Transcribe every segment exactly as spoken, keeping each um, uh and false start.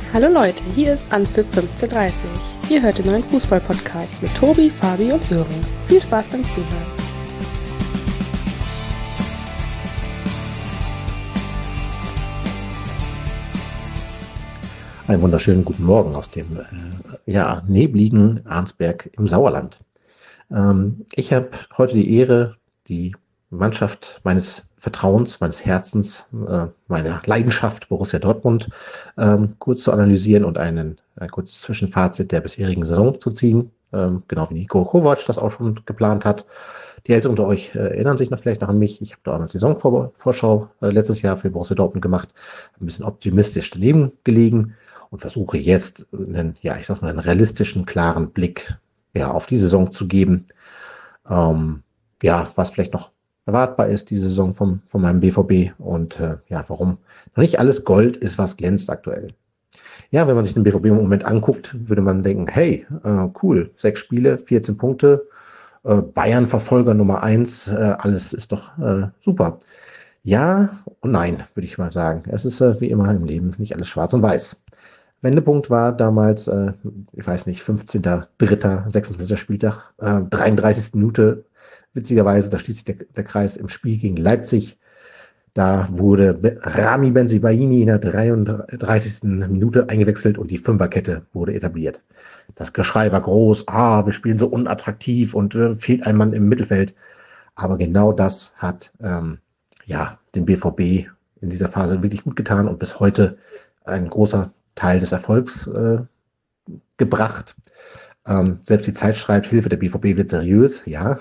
Hallo Leute, hier ist Anpfiff fünfzehn Uhr dreißig. Ihr hört den neuen Fußball-Podcast mit Tobi, Fabi und Sören. Viel Spaß beim Zuhören. Einen wunderschönen guten Morgen aus dem äh, ja, nebligen Arnsberg im Sauerland. Ähm, ich habe heute die Ehre, die Mannschaft meines Vertrauens, meines Herzens, äh, meiner Leidenschaft Borussia Dortmund ähm, kurz zu analysieren und einen, ein kurzes Zwischenfazit der bisherigen Saison zu ziehen, ähm, genau wie Nico Kovac das auch schon geplant hat. Die Älteren unter euch äh, erinnern sich noch vielleicht noch an mich. Ich habe da auch eine Saisonvorschau äh, letztes Jahr für Borussia Dortmund gemacht, ein bisschen optimistisch daneben gelegen und versuche jetzt einen, ja, ich sag mal, einen realistischen, klaren Blick ja, auf die Saison zu geben. Ähm, ja, was vielleicht noch erwartbar ist, diese Saison vom, von meinem B V B und äh, ja, warum noch nicht alles Gold ist, was glänzt aktuell. Ja, wenn man sich den B V B im Moment anguckt, würde man denken, hey, äh, cool, sechs Spiele, vierzehn Punkte, äh, Bayern Verfolger Nummer eins, äh, alles ist doch äh, super. Ja und nein, würde ich mal sagen. Es ist äh, wie immer im Leben nicht alles schwarz und weiß. Wendepunkt war damals, äh, ich weiß nicht, fünfzehnter dritter sechsundzwanzigster Spieltag, äh, dreiunddreißigste Minute. Witzigerweise, da schließt sich der, der Kreis im Spiel gegen Leipzig. Da wurde Rami Bensebaini in der dreiunddreißigsten Minute eingewechselt und die Fünferkette wurde etabliert. Das Geschrei war groß, ah, wir spielen so unattraktiv und äh, fehlt ein Mann im Mittelfeld. Aber genau das hat ähm, ja den B V B in dieser Phase wirklich gut getan und bis heute ein großer Teil des Erfolgs äh, gebracht. Ähm, selbst die Zeit schreibt, Hilfe, der B V B wird seriös. Ja,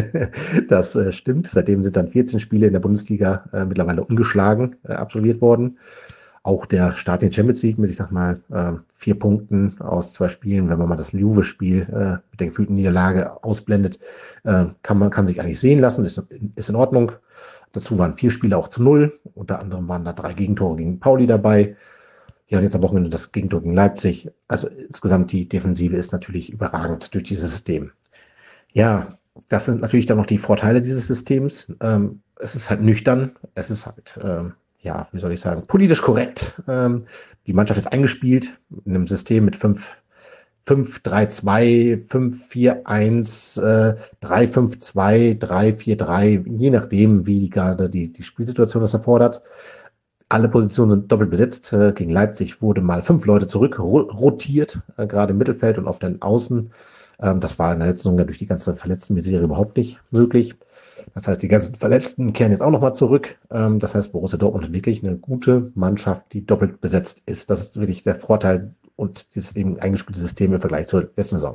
das äh, stimmt. Seitdem sind dann vierzehn Spiele in der Bundesliga äh, mittlerweile ungeschlagen äh, absolviert worden. Auch der Start in die Champions League mit, ich sag mal, äh, vier Punkten aus zwei Spielen, wenn man mal das Juve-Spiel äh, mit der gefühlten Niederlage ausblendet, äh, kann man kann sich eigentlich sehen lassen, ist, ist in Ordnung. Dazu waren vier Spiele auch zu null. Unter anderem waren da drei Gegentore gegen Pauli dabei. Ja, und jetzt am Wochenende das Gegentor gegen Leipzig. Also insgesamt die Defensive ist natürlich überragend durch dieses System. Ja, das sind natürlich dann noch die Vorteile dieses Systems. Ähm, es ist halt nüchtern. Es ist halt, ähm, ja, wie soll ich sagen, politisch korrekt. Ähm, die Mannschaft ist eingespielt in einem System mit fünf, fünf, drei, zwei, fünf, vier, eins, äh, drei, fünf, zwei, drei, vier, drei, je nachdem, wie gerade die, die Spielsituation das erfordert. Alle Positionen sind doppelt besetzt. Äh, gegen Leipzig wurde mal fünf Leute zurück ro- rotiert, äh, gerade im Mittelfeld und auf den Außen. Ähm, das war in der letzten Saison durch die ganze Verletzten-Misere überhaupt nicht möglich. Das heißt, die ganzen Verletzten kehren jetzt auch nochmal zurück. Ähm, das heißt, Borussia Dortmund hat wirklich eine gute Mannschaft, die doppelt besetzt ist. Das ist wirklich der Vorteil und das eben eingespielte System im Vergleich zur letzten Saison.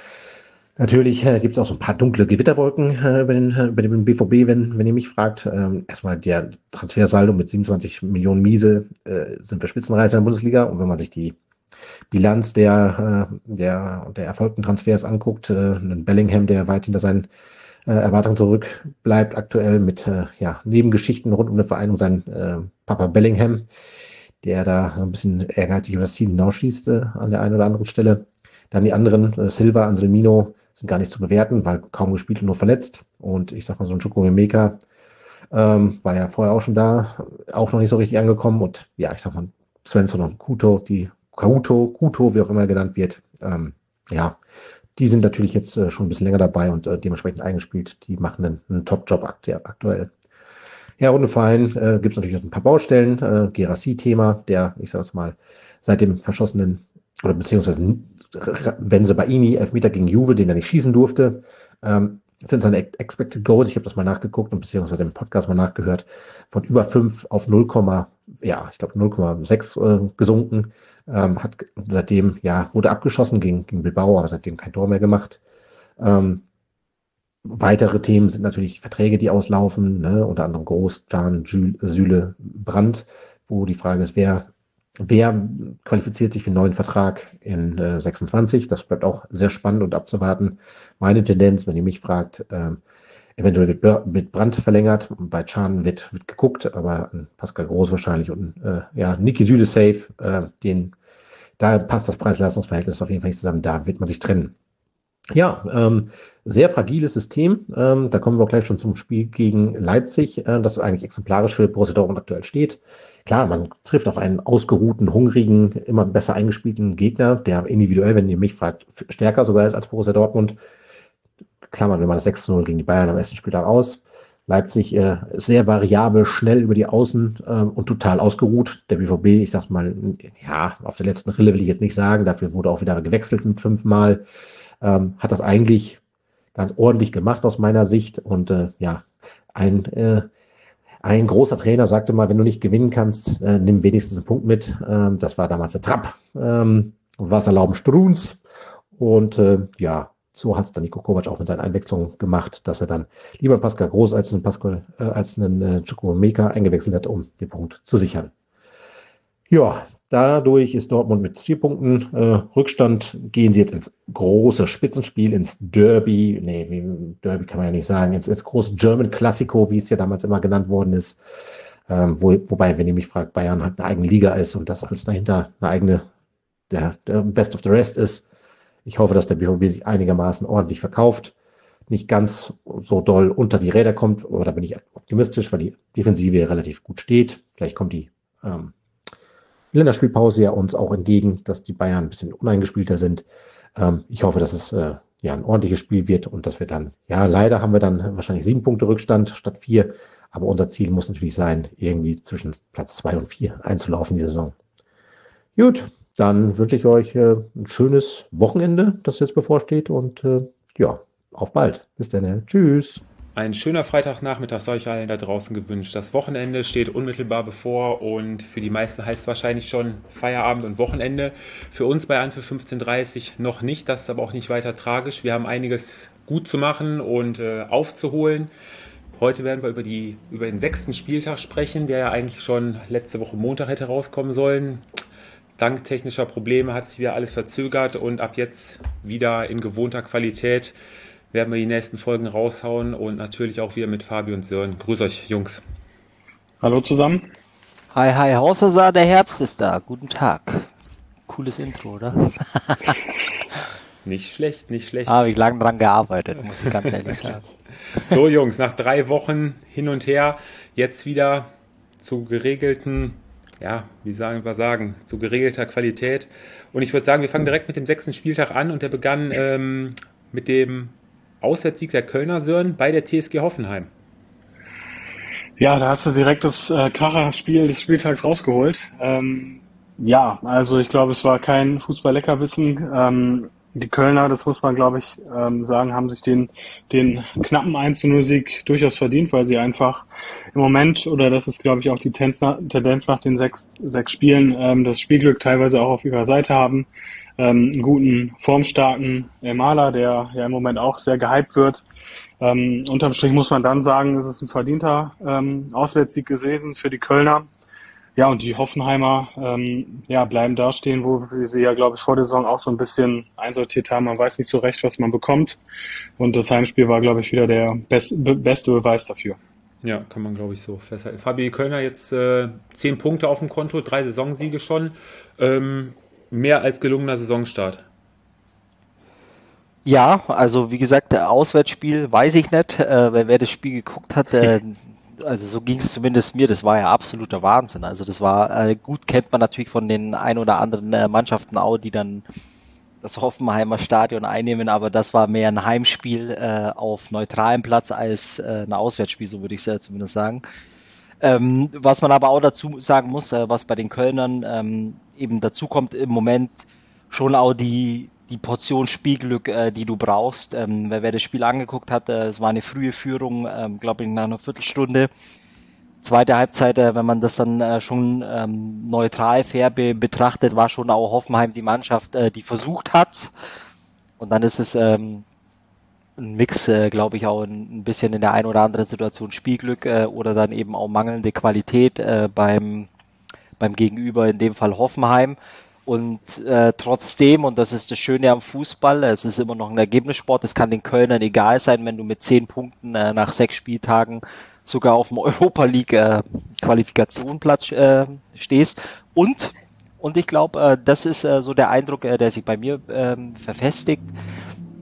Natürlich äh, gibt es auch so ein paar dunkle Gewitterwolken äh, bei, den, äh, bei dem B V B, wenn, wenn ihr mich fragt. Ähm, erstmal der Transfersaldo mit siebenundzwanzig Millionen Miese äh, sind wir Spitzenreiter in der Bundesliga. Und wenn man sich die Bilanz der, äh, der, der erfolgten Transfers anguckt, äh, einen Bellingham, der weit hinter seinen äh, Erwartungen zurückbleibt, aktuell mit äh, ja, Nebengeschichten rund um den Verein und seinen äh, Papa Bellingham, der da ein bisschen ehrgeizig über das Ziel hinausschießt äh, an der einen oder anderen Stelle. Dann die anderen, äh, Silva, Anselmino, sind gar nicht zu bewerten, weil kaum gespielt und nur verletzt. Und ich sag mal, so ein Chukwuemeka ähm, war ja vorher auch schon da, auch noch nicht so richtig angekommen. Und ja, ich sag mal, Svensson und Kuto, die Kauto, Kuto, wie auch immer genannt wird, ähm, ja, die sind natürlich jetzt äh, schon ein bisschen länger dabei und äh, dementsprechend eingespielt. Die machen einen, einen Top-Job akt- aktuell. Ja, rund um Verein äh, gibt es natürlich noch ein paar Baustellen. Äh, Gerassi-Thema, der, ich sag mal, seit dem verschossenen oder beziehungsweise Bensebaini, Elfmeter gegen Juve, den er nicht schießen durfte. Ähm, das sind seine Expected Goals, ich habe das mal nachgeguckt und beziehungsweise im Podcast mal nachgehört, von über fünf auf null, ja, ich glaube null Komma sechs äh, gesunken. Ähm, hat seitdem, ja, wurde abgeschossen gegen, gegen Bilbao, aber seitdem kein Tor mehr gemacht. Ähm, weitere Themen sind natürlich Verträge, die auslaufen, ne? Unter anderem Groß, Can, Süle, Brandt, wo die Frage ist, wer Wer qualifiziert sich für einen neuen Vertrag in äh, sechsundzwanzig? Das bleibt auch sehr spannend und abzuwarten. Meine Tendenz, wenn ihr mich fragt, ähm, eventuell wird mit Brandt verlängert. Bei Can wird, wird geguckt, aber äh, Pascal Groß wahrscheinlich und äh, ja, Niki Süle safe. Äh, den, da passt das Preis-Leistungs-Verhältnis auf jeden Fall nicht zusammen. Da wird man sich trennen. Ja, ähm, sehr fragiles System. Ähm, da kommen wir auch gleich schon zum Spiel gegen Leipzig, äh, das eigentlich exemplarisch für Borussia Dortmund aktuell steht. Klar, man trifft auf einen ausgeruhten, hungrigen, immer besser eingespielten Gegner, der individuell, wenn ihr mich fragt, stärker sogar ist als Borussia Dortmund. Klammern wir mal das sechs zu null gegen die Bayern am ersten Spieltag aus. Leipzig äh, sehr variabel, schnell über die Außen äh, und total ausgeruht. Der B V B, ich sag's mal, ja, auf der letzten Rille will ich jetzt nicht sagen, dafür wurde auch wieder gewechselt mit fünfmal. Ähm, hat das eigentlich ganz ordentlich gemacht aus meiner Sicht. Und äh, ja, ein, äh, ein großer Trainer sagte mal, wenn du nicht gewinnen kannst, äh, nimm wenigstens einen Punkt mit. Ähm, das war damals der Trapp. Ähm, was erlauben Struns. Und äh, ja, so hat es dann Niko Kovac auch mit seinen Einwechslungen gemacht, dass er dann lieber Pascal Groß als einen Pascal, äh, als einen äh, Chukwuemeka eingewechselt hat, um den Punkt zu sichern. Ja, dadurch ist Dortmund mit vier Punkten äh, Rückstand, gehen sie jetzt ins große Spitzenspiel, ins Derby, nee, wie, Derby kann man ja nicht sagen, ins, ins große German Classico, wie es ja damals immer genannt worden ist. Ähm, wo, wobei, wenn ihr mich fragt, Bayern halt eine eigene Liga ist und das alles dahinter eine eigene, der, der Best of the Rest ist. Ich hoffe, dass der B V B sich einigermaßen ordentlich verkauft, nicht ganz so doll unter die Räder kommt, aber da bin ich optimistisch, weil die Defensive relativ gut steht. Vielleicht kommt die ähm, Länderspielpause ja uns auch entgegen, dass die Bayern ein bisschen uneingespielter sind. Ähm, ich hoffe, dass es äh, ja ein ordentliches Spiel wird und dass wir dann, ja, leider haben wir dann wahrscheinlich sieben Punkte Rückstand statt vier, aber unser Ziel muss natürlich sein, irgendwie zwischen Platz zwei und vier einzulaufen die Saison. Gut, dann wünsche ich euch äh, ein schönes Wochenende, das jetzt bevorsteht und äh, ja, auf bald. Bis dann. Tschüss. Ein schöner Freitagnachmittag sei euch allen da draußen gewünscht. Das Wochenende steht unmittelbar bevor und für die meisten heißt es wahrscheinlich schon Feierabend und Wochenende. Für uns bei Anpfiff fünfzehn Uhr dreißig noch nicht, das ist aber auch nicht weiter tragisch. Wir haben einiges gut zu machen und äh, aufzuholen. Heute werden wir über, die, über den sechsten Spieltag sprechen, der ja eigentlich schon letzte Woche Montag hätte rauskommen sollen. Dank technischer Probleme hat sich wieder alles verzögert und ab jetzt wieder in gewohnter Qualität werden wir die nächsten Folgen raushauen und natürlich auch wieder mit Fabi und Sören. Grüß euch, Jungs. Hallo zusammen. Hi, hi, Hausser, der Herbst ist da. Guten Tag. Cooles Intro, oder? Nicht schlecht, nicht schlecht. Ah, wie lange dran gearbeitet, muss ich ganz ehrlich sagen. So, Jungs, nach drei Wochen hin und her, jetzt wieder zu geregelten, ja, wie sagen wir sagen, zu geregelter Qualität. Und ich würde sagen, wir fangen direkt mit dem sechsten Spieltag an und der begann ähm, mit dem Auswärtssieg der Kölner, Sören, bei der T S G Hoffenheim. Ja, da hast du direkt das äh, Kracherspiel des Spieltags rausgeholt. Ähm, ja, also ich glaube, es war kein Fußball-Leckerbissen. Ähm, die Kölner, das muss man, glaube ich, ähm, sagen, haben sich den, den knappen eins zu null Sieg durchaus verdient, weil sie einfach im Moment, oder das ist, glaube ich, auch die Tendenz nach, Tendenz nach den sechs, sechs Spielen, ähm, das Spielglück teilweise auch auf ihrer Seite haben. Ähm, einen guten, formstarken Maler, der ja im Moment auch sehr gehypt wird. Ähm, unterm Strich muss man dann sagen, es ist ein verdienter ähm, Auswärtssieg gewesen für die Kölner. Ja, und die Hoffenheimer ähm, ja, bleiben da stehen, wo wir sie ja, glaube ich, vor der Saison auch so ein bisschen einsortiert haben. Man weiß nicht so recht, was man bekommt. Und das Heimspiel war, glaube ich, wieder der best, be- beste Beweis dafür. Ja, kann man, glaube ich, so festhalten. Fabi Kölner jetzt äh, zehn Punkte auf dem Konto, drei Saisonsiege schon. Ähm, mehr als gelungener Saisonstart. Ja, also wie gesagt, der Auswärtsspiel weiß ich nicht. Äh, wer, wer das Spiel geguckt hat, äh, also so ging es zumindest mir, das war ja absoluter Wahnsinn. Also das war, äh, gut kennt man natürlich von den ein oder anderen äh, Mannschaften auch, die dann das Hoffenheimer Stadion einnehmen, aber das war mehr ein Heimspiel äh, auf neutralem Platz als äh, ein Auswärtsspiel, so würde ich es ja zumindest sagen. Ähm, was man aber auch dazu sagen muss, äh, was bei den Kölnern ähm, eben dazu kommt im Moment, schon auch die die Portion Spielglück, äh, die du brauchst. Ähm, wer, wer das Spiel angeguckt hat, äh, es war eine frühe Führung, ähm, glaube ich, nach einer Viertelstunde. Zweite Halbzeit, äh, wenn man das dann äh, schon ähm, neutral, fair be- betrachtet, war schon auch Hoffenheim die Mannschaft, äh, die versucht hat. Und dann ist es ähm, ein Mix, äh, glaube ich, auch ein, ein bisschen in der einen oder anderen Situation Spielglück äh, oder dann eben auch mangelnde Qualität äh, beim, beim Gegenüber, in dem Fall Hoffenheim. Und äh, trotzdem, und das ist das Schöne am Fußball, es ist immer noch ein Ergebnissport, es kann den Kölnern egal sein, wenn du mit zehn Punkten äh, nach sechs Spieltagen sogar auf dem Europa League äh, Qualifikationsplatz äh, stehst. Und, und ich glaube, äh, das ist äh, so der Eindruck, äh, der sich bei mir äh, verfestigt.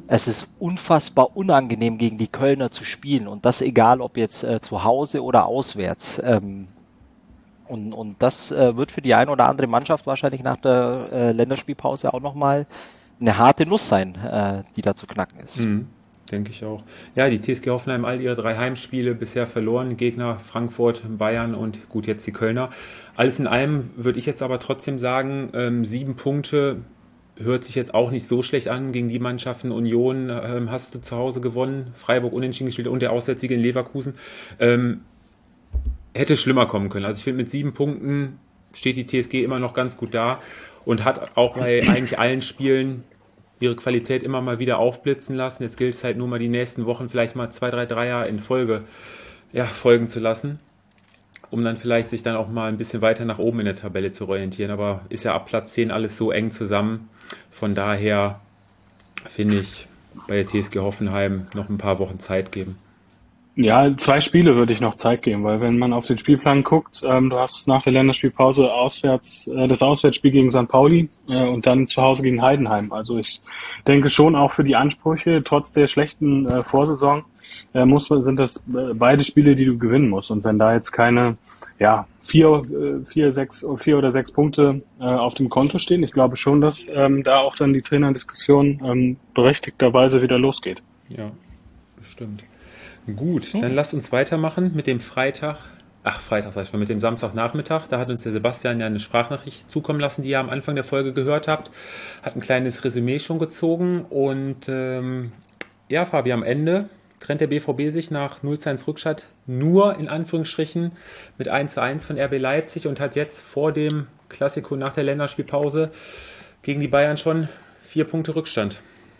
es ist unfassbar unangenehm, gegen die Kölner zu spielen. Und das egal, ob jetzt äh, zu Hause oder auswärts. Ähm, und, und das äh, wird für die eine oder andere Mannschaft wahrscheinlich nach der äh, Länderspielpause auch nochmal eine harte Nuss sein, äh, die da zu knacken ist. Mhm, denke ich auch. Ja, die T S G Hoffenheim, all ihre drei Heimspiele bisher verloren. Gegner Frankfurt, Bayern und gut, jetzt die Kölner. Alles in allem würde ich jetzt aber trotzdem sagen, ähm, sieben Punkte hört sich jetzt auch nicht so schlecht an gegen die Mannschaften. Union ähm, hast du zu Hause gewonnen, Freiburg unentschieden gespielt und der Auswärtssieg in Leverkusen. Ähm, hätte schlimmer kommen können. Also ich finde, mit sieben Punkten steht die T S G immer noch ganz gut da und hat auch bei eigentlich allen Spielen ihre Qualität immer mal wieder aufblitzen lassen. Jetzt gilt es halt nur mal die nächsten Wochen vielleicht mal zwei, drei Dreier in Folge ja, folgen zu lassen, um dann vielleicht sich dann auch mal ein bisschen weiter nach oben in der Tabelle zu orientieren. Aber ist ja ab Platz zehn alles so eng zusammen. Von daher finde ich bei der T S G Hoffenheim noch ein paar Wochen Zeit geben. Ja, zwei Spiele würde ich noch Zeit geben, weil wenn man auf den Spielplan guckt, ähm, du hast nach der Länderspielpause auswärts äh, das Auswärtsspiel gegen Sankt Pauli äh, und dann zu Hause gegen Heidenheim. Also ich denke schon auch für die Ansprüche, trotz der schlechten äh, Vorsaison, äh, muss man, sind das äh, beide Spiele, die du gewinnen musst. Und wenn da jetzt keine ja vier, äh, vier, sechs, vier oder sechs Punkte äh, auf dem Konto stehen, ich glaube schon, dass ähm, da auch dann die Trainerdiskussion ähm, berechtigterweise wieder losgeht. Ja, bestimmt. Gut, dann lasst uns weitermachen mit dem Freitag, ach Freitag sag ich schon, mit dem Samstagnachmittag. Da hat uns der Sebastian ja eine Sprachnachricht zukommen lassen, die ihr am Anfang der Folge gehört habt. Hat ein kleines Resümee schon gezogen und ähm, ja, Fabi, am Ende trennt der B V B sich nach null zu eins Rückstand nur in Anführungsstrichen mit eins zu eins von R B Leipzig und hat jetzt vor dem Klassiko nach der Länderspielpause gegen die Bayern schon vier Punkte Rückstand.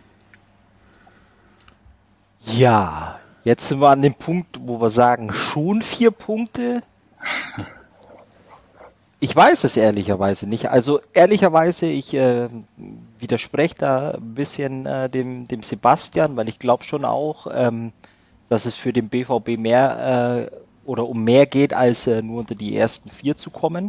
Ja, jetzt sind wir an dem Punkt, wo wir sagen, schon vier Punkte. Ich weiß es ehrlicherweise nicht. Also ehrlicherweise, ich äh, widerspreche da ein bisschen äh, dem, dem Sebastian, weil ich glaube schon auch, ähm, dass es für den B V B mehr äh, oder um mehr geht, als äh, nur unter die ersten vier zu kommen,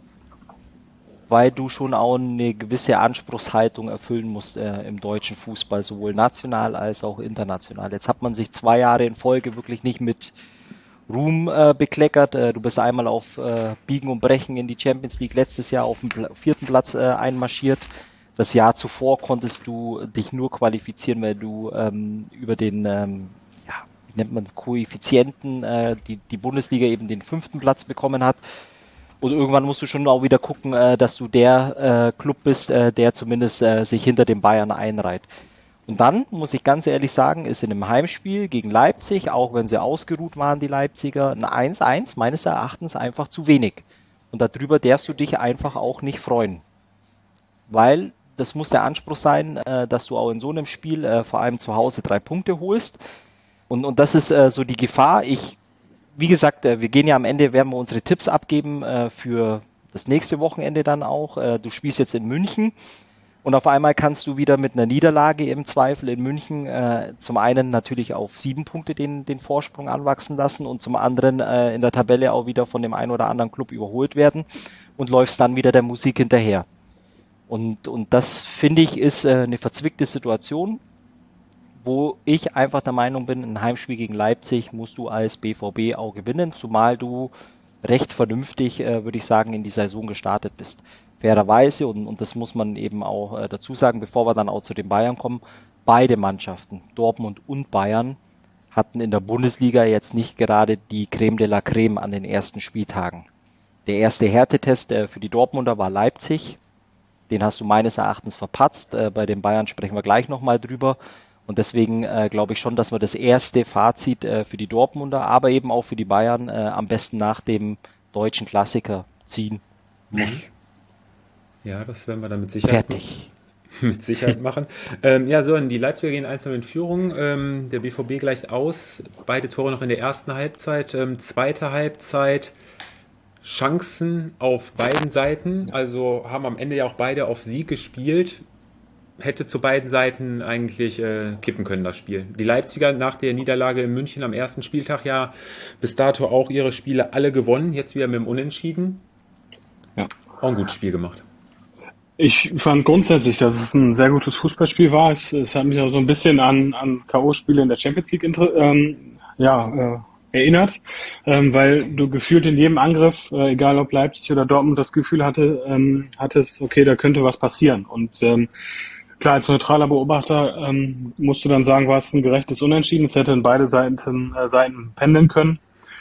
weil du schon auch eine gewisse Anspruchshaltung erfüllen musst äh, im deutschen Fußball, sowohl national als auch international. Jetzt hat man sich zwei Jahre in Folge wirklich nicht mit Ruhm äh, bekleckert. Äh, du bist einmal auf äh, Biegen und Brechen in die Champions League letztes Jahr auf dem Pla- vierten Platz äh, einmarschiert. Das Jahr zuvor konntest du dich nur qualifizieren, weil du ähm, über den, ähm, ja, wie nennt man es, Koeffizienten, äh, die, die Bundesliga eben den fünften Platz bekommen hat. Und irgendwann musst du schon auch wieder gucken, äh, dass du der äh, Club bist, äh, der zumindest äh, sich hinter den Bayern einreiht. Und dann, muss ich ganz ehrlich sagen, ist in einem Heimspiel gegen Leipzig, auch wenn sie ausgeruht waren, die Leipziger, ein eins eins meines Erachtens einfach zu wenig. Und darüber darfst du dich einfach auch nicht freuen. Weil das muss der Anspruch sein, äh, dass du auch in so einem Spiel äh, vor allem zu Hause drei Punkte holst. Und, und das ist äh, so die Gefahr. Ich, wie gesagt, äh, wir gehen ja am Ende, werden wir unsere Tipps abgeben äh, für das nächste Wochenende dann auch. Äh, du spielst jetzt in München. Und auf einmal kannst du wieder mit einer Niederlage im Zweifel in München äh, zum einen natürlich auf sieben Punkte den, den Vorsprung anwachsen lassen und zum anderen äh, in der Tabelle auch wieder von dem einen oder anderen Club überholt werden und läufst dann wieder der Musik hinterher. Und, und das, finde ich, ist äh, eine verzwickte Situation, wo ich einfach der Meinung bin, ein Heimspiel gegen Leipzig musst du als B V B auch gewinnen, zumal du recht vernünftig, äh, würde ich sagen, in die Saison gestartet bist. Fairerweise, und, und das muss man eben auch äh, dazu sagen, bevor wir dann auch zu den Bayern kommen, beide Mannschaften, Dortmund und Bayern, hatten in der Bundesliga jetzt nicht gerade die Creme de la Creme an den ersten Spieltagen. Der erste Härtetest äh, für die Dortmunder war Leipzig, den hast du meines Erachtens verpatzt, äh, bei den Bayern sprechen wir gleich nochmal drüber und deswegen äh, glaube ich schon, dass wir das erste Fazit äh, für die Dortmunder, aber eben auch für die Bayern äh, am besten nach dem deutschen Klassiker ziehen muss. Mhm. Ja, das werden wir dann mit Sicherheit, Fertig. mit Sicherheit machen. Ähm, ja, so, die Leipziger gehen eins null in Führung. Ähm, der B V B gleicht aus. Beide Tore noch in der ersten Halbzeit. Ähm, zweite Halbzeit Chancen auf beiden Seiten. Also haben am Ende ja auch beide auf Sieg gespielt. Hätte zu beiden Seiten eigentlich äh, kippen können, das Spiel. Die Leipziger nach der Niederlage in München am ersten Spieltag ja bis dato auch ihre Spiele alle gewonnen. Jetzt wieder mit dem Unentschieden. Ja. Auch ein gutes Spiel gemacht. Ich fand grundsätzlich, dass es ein sehr gutes Fußballspiel war. Es, es hat mich auch so ein bisschen an, an K O-Spiele in der Champions League inter, ähm, ja, äh, erinnert, ähm, weil du gefühlt in jedem Angriff, äh, egal ob Leipzig oder Dortmund, das Gefühl hatte, ähm, hattest, okay, da könnte was passieren. Und ähm, klar, als neutraler Beobachter ähm, musst du dann sagen, war es ein gerechtes Unentschieden. Es hätte in beide Seiten, äh, Seiten pendeln können.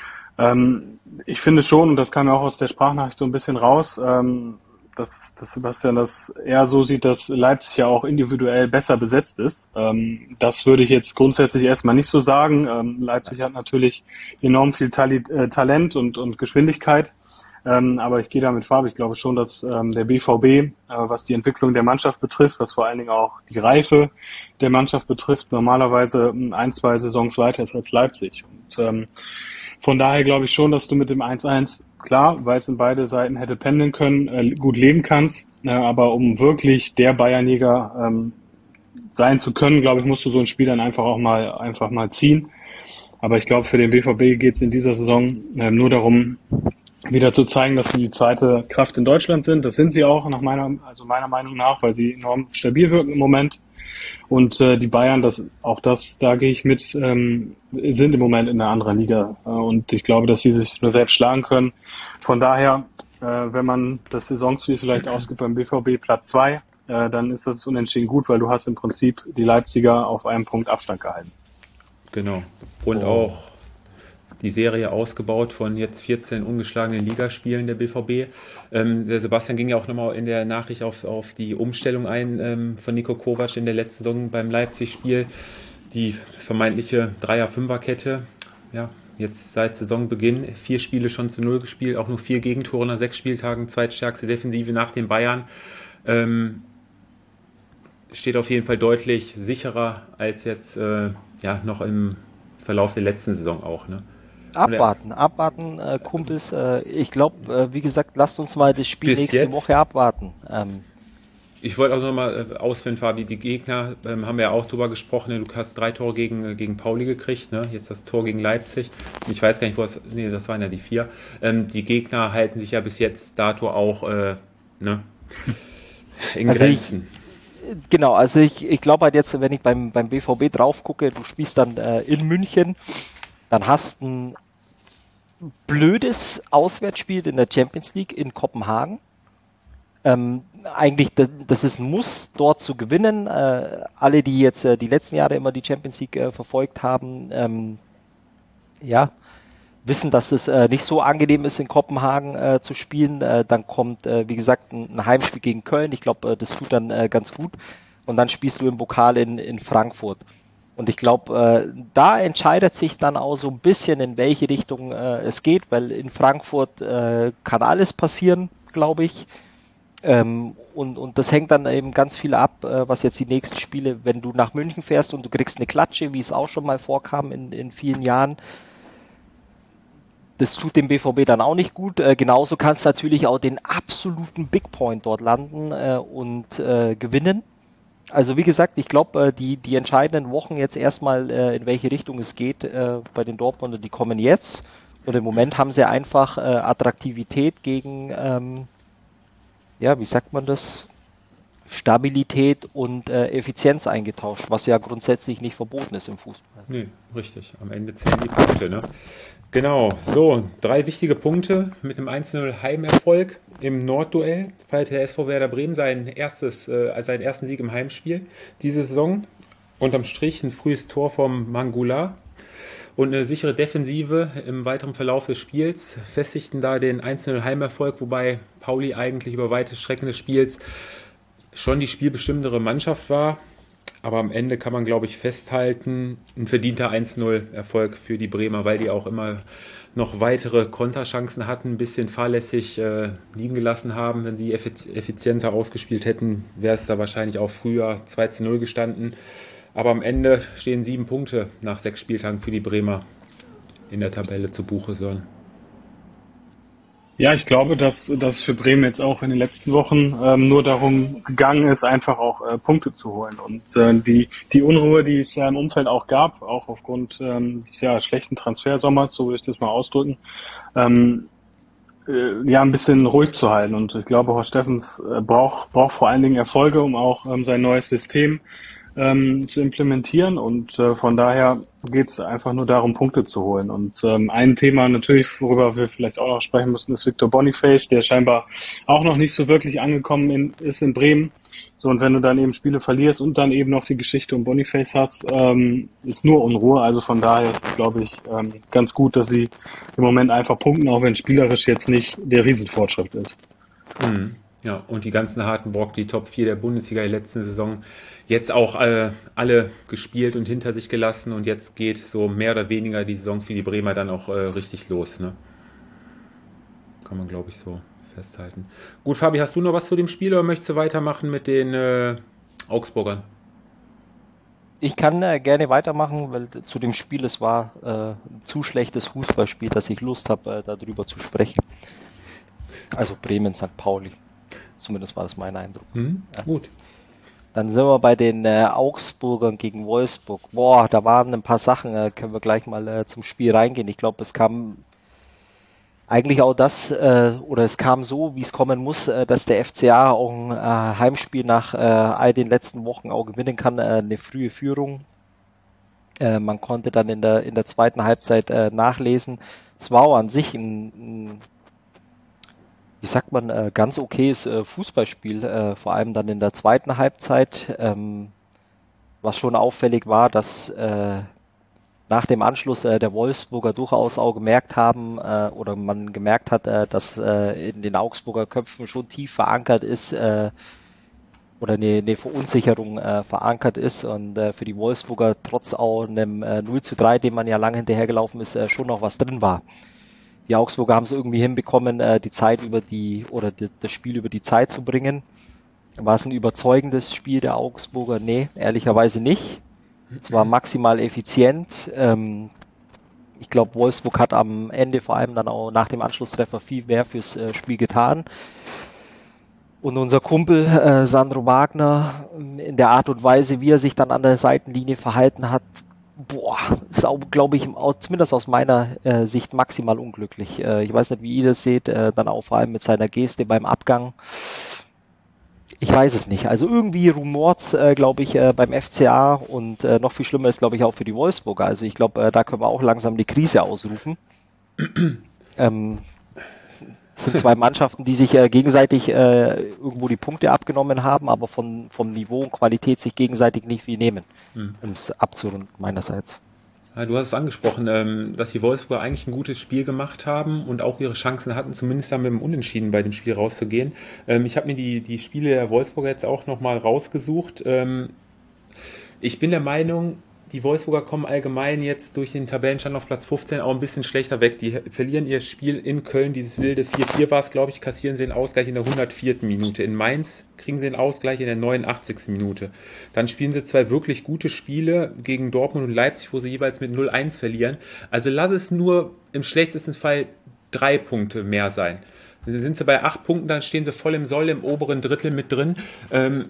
Ähm, ich finde schon, und das kam ja auch aus der Sprachnachricht so ein bisschen raus, ähm, dass, dass Sebastian das eher so sieht, dass Leipzig ja auch individuell besser besetzt ist. Ähm, das würde ich jetzt grundsätzlich erstmal nicht so sagen. Ähm, Leipzig hat natürlich enorm viel Tali- äh, Talent und, und Geschwindigkeit. Ähm, aber ich gehe da mit Farbe. Ich glaube schon, dass ähm, der B V B, äh, was die Entwicklung der Mannschaft betrifft, was vor allen Dingen auch die Reife der Mannschaft betrifft, normalerweise ein, zwei Saisons weiter ist als Leipzig. Und ähm, von daher glaube ich schon, dass du mit dem eins eins, klar, weil es in beide Seiten hätte pendeln können, äh, gut leben kannst. Äh, aber um wirklich der Bayernjäger ähm, sein zu können, glaube ich, musst du so ein Spiel dann einfach auch mal einfach mal ziehen. Aber ich glaube, für den B V B geht es in dieser Saison äh, nur darum, wieder zu zeigen, dass sie die zweite Kraft in Deutschland sind. Das sind sie auch nach meiner, also meiner Meinung nach, weil sie enorm stabil wirken im Moment. Und äh, die Bayern, das auch das, da gehe ich mit, ähm, sind im Moment in einer anderen Liga. Äh, und ich glaube, dass sie sich nur selbst schlagen können. Von daher, äh, wenn man das Saisonziel vielleicht ausgibt beim B V B Platz zwei, äh, dann ist das unentschieden gut, weil du hast im Prinzip die Leipziger auf einem Punkt Abstand gehalten. Genau. Und oh. auch die Serie ausgebaut von jetzt vierzehn ungeschlagenen Ligaspielen der B V B. Ähm, der Sebastian ging ja auch nochmal in der Nachricht auf, auf die Umstellung ein ähm, von Niko Kovac in der letzten Saison beim Leipzig-Spiel. Die vermeintliche Dreier-Fünfer-Kette. Ja, jetzt seit Saisonbeginn vier Spiele schon zu null gespielt, auch nur vier Gegentore nach sechs Spieltagen, zweitstärkste Defensive nach den Bayern. Ähm, steht auf jeden Fall deutlich sicherer als jetzt äh, ja, noch im Verlauf der letzten Saison auch, ne? Abwarten, abwarten, äh, Kumpels. Äh, ich glaube, äh, wie gesagt, lasst uns mal das Spiel Bis nächste jetzt, Woche abwarten. Ähm, ich wollte auch nochmal äh, ausführen, Fabi, die Gegner, ähm, haben wir ja auch drüber gesprochen, ne? Du hast drei Tore gegen, äh, gegen Pauli gekriegt, ne? Jetzt das Tor gegen Leipzig. Ich weiß gar nicht, wo das, nee, das waren ja die vier. Ähm, die Gegner halten sich ja bis jetzt dato auch äh, ne? in also Grenzen. Ich, genau, also ich, ich glaube halt jetzt, wenn ich beim, beim B V B drauf gucke, du spielst dann äh, in München, dann hast du ein blödes Auswärtsspiel in der Champions League in Kopenhagen. Ähm, eigentlich, das ist ein Muss, dort zu gewinnen. Äh, alle, die jetzt äh, die letzten Jahre immer die Champions League äh, verfolgt haben, ähm, ja, wissen, dass es äh, nicht so angenehm ist, in Kopenhagen äh, zu spielen. Äh, dann kommt, äh, wie gesagt, ein, ein Heimspiel gegen Köln. Ich glaube, äh, das tut dann äh, ganz gut. Und dann spielst du im Pokal in, in Frankfurt. Und ich glaube, äh, da entscheidet sich dann auch so ein bisschen, in welche Richtung äh, es geht, weil in Frankfurt äh, kann alles passieren, glaube ich. Ähm, und, und das hängt dann eben ganz viel ab, äh, was jetzt die nächsten Spiele, wenn du nach München fährst und du kriegst eine Klatsche, wie es auch schon mal vorkam in, in vielen Jahren. Das tut dem B V B dann auch nicht gut. Äh, genauso kannst du natürlich auch den absoluten Big Point dort landen äh, und äh, gewinnen. Also wie gesagt, ich glaube, die, die entscheidenden Wochen jetzt erstmal, äh, in welche Richtung es geht äh, bei den Dortmunder, die kommen jetzt. Und im Moment haben sie einfach äh, Attraktivität gegen, ähm, ja, wie sagt man das, Stabilität und äh, Effizienz eingetauscht, was ja grundsätzlich nicht verboten ist im Fußball. Nee, richtig. Am Ende zählen die Punkte, ne? Genau, so, drei wichtige Punkte mit einem eins zu null Heimerfolg im Nordduell. Feierte der S V Werder Bremen sein erstes, äh, seinen ersten Sieg im Heimspiel diese Saison. Unterm Strich ein frühes Tor vom Mangula und eine sichere Defensive im weiteren Verlauf des Spiels festigten da den eins zu null Heimerfolg, wobei Pauli eigentlich über weite Strecken des Spiels schon die spielbestimmendere Mannschaft war. Aber am Ende kann man, glaube ich, festhalten, ein verdienter eins zu null Erfolg für die Bremer, weil die auch immer noch weitere Konterchancen hatten, ein bisschen fahrlässig äh, liegen gelassen haben. Wenn sie effizienter ausgespielt hätten, wäre es da wahrscheinlich auch früher zwei zu null gestanden. Aber am Ende stehen sieben Punkte nach sechs Spieltagen für die Bremer in der Tabelle zu Buche, Sören. Ja, ich glaube, dass das für Bremen jetzt auch in den letzten Wochen ähm, nur darum gegangen ist, einfach auch äh, Punkte zu holen. Und äh, die die Unruhe, die es ja im Umfeld auch gab, auch aufgrund ähm, des ja schlechten Transfersommers, so würde ich das mal ausdrücken, ähm, äh, ja, ein bisschen ruhig zu halten. Und ich glaube, Horst Steffens äh, braucht, braucht vor allen Dingen Erfolge, um auch ähm, sein neues System ähm, zu implementieren. Und äh, von daher geht es einfach nur darum, Punkte zu holen. Und ähm, ein Thema natürlich, worüber wir vielleicht auch noch sprechen müssen, ist Victor Boniface, der scheinbar auch noch nicht so wirklich angekommen in, ist in Bremen. So, und wenn du dann eben Spiele verlierst und dann eben noch die Geschichte um Boniface hast, ähm, ist nur Unruhe. Also von daher ist es, glaube ich, ähm, ganz gut, dass sie im Moment einfach punkten, auch wenn spielerisch jetzt nicht der Riesenfortschritt ist. Mhm. Ja, und die ganzen harten Brock, die Top vier der Bundesliga der letzten Saison, jetzt auch äh, alle gespielt und hinter sich gelassen. Und jetzt geht so mehr oder weniger die Saison für die Bremer dann auch äh, richtig los. Ne? Kann man, glaube ich, so festhalten. Gut, Fabi, hast du noch was zu dem Spiel oder möchtest du weitermachen mit den äh, Augsburgern? Ich kann äh, gerne weitermachen, weil zu dem Spiel, es war äh, ein zu schlechtes Fußballspiel, dass ich Lust habe, äh, darüber zu sprechen. Also Bremen, Sankt Pauli. Zumindest war das mein Eindruck. Hm, ja. Gut. Dann sind wir bei den äh, Augsburgern gegen Wolfsburg. Boah, da waren ein paar Sachen, äh, können wir gleich mal äh, zum Spiel reingehen. Ich glaube, es kam eigentlich auch das, äh, oder es kam so, wie es kommen muss, äh, dass der F C A auch ein äh, Heimspiel nach äh, all den letzten Wochen auch gewinnen kann, äh, eine frühe Führung. Äh, man konnte dann in der in der zweiten Halbzeit äh, nachlesen. Es war auch an sich ein, ein wie sagt man, äh, ganz okayes äh, Fußballspiel, äh, vor allem dann in der zweiten Halbzeit. Ähm, was schon auffällig war, dass äh, nach dem Anschluss äh, der Wolfsburger durchaus auch gemerkt haben äh, oder man gemerkt hat, äh, dass äh, in den Augsburger Köpfen schon tief verankert ist äh, oder eine, eine Verunsicherung äh, verankert ist und äh, für die Wolfsburger trotz auch einem äh, null zu drei, dem man ja lange hinterhergelaufen ist, äh, schon noch was drin war. Die Augsburger haben es irgendwie hinbekommen, äh, die Zeit über die oder die, das Spiel über die Zeit zu bringen. War es ein überzeugendes Spiel der Augsburger? Nee, ehrlicherweise nicht. Es war maximal effizient. Ähm, ich glaube, Wolfsburg hat am Ende vor allem dann auch nach dem Anschlusstreffer viel mehr fürs äh, Spiel getan. Und unser Kumpel äh, Sandro Wagner, in der Art und Weise, wie er sich dann an der Seitenlinie verhalten hat, boah, ist auch, glaube ich, zumindest aus meiner äh, Sicht maximal unglücklich. Äh, ich weiß nicht, wie ihr das seht, äh, dann auch vor allem mit seiner Geste beim Abgang. Ich weiß es nicht. Also irgendwie rumort's, äh, glaube ich, äh, beim F C A und äh, noch viel schlimmer ist, glaube ich, auch für die Wolfsburger. Also ich glaube, äh, da können wir auch langsam die Krise ausrufen. ähm, es sind zwei Mannschaften, die sich äh, gegenseitig äh, irgendwo die Punkte abgenommen haben, aber von, vom Niveau und Qualität sich gegenseitig nicht viel nehmen, mhm. um es abzurunden meinerseits. Ja, du hast es angesprochen, ähm, dass die Wolfsburger eigentlich ein gutes Spiel gemacht haben und auch ihre Chancen hatten, zumindest dann mit dem Unentschieden bei dem Spiel rauszugehen. Ähm, ich habe mir die, die Spiele der Wolfsburger jetzt auch nochmal rausgesucht. Ähm, ich bin der Meinung, die Wolfsburger kommen allgemein jetzt durch den Tabellenstand auf Platz fünfzehn auch ein bisschen schlechter weg. Die verlieren ihr Spiel in Köln, dieses wilde vier vier war es, glaube ich, kassieren sie den Ausgleich in der hundertvierten Minute. In Mainz kriegen sie den Ausgleich in der neunundachtzigsten Minute. Dann spielen sie zwei wirklich gute Spiele gegen Dortmund und Leipzig, wo sie jeweils mit null eins verlieren. Also lass es nur im schlechtesten Fall drei Punkte mehr sein. Dann sind sie bei acht Punkten, dann stehen sie voll im Soll, im oberen Drittel mit drin. Ähm,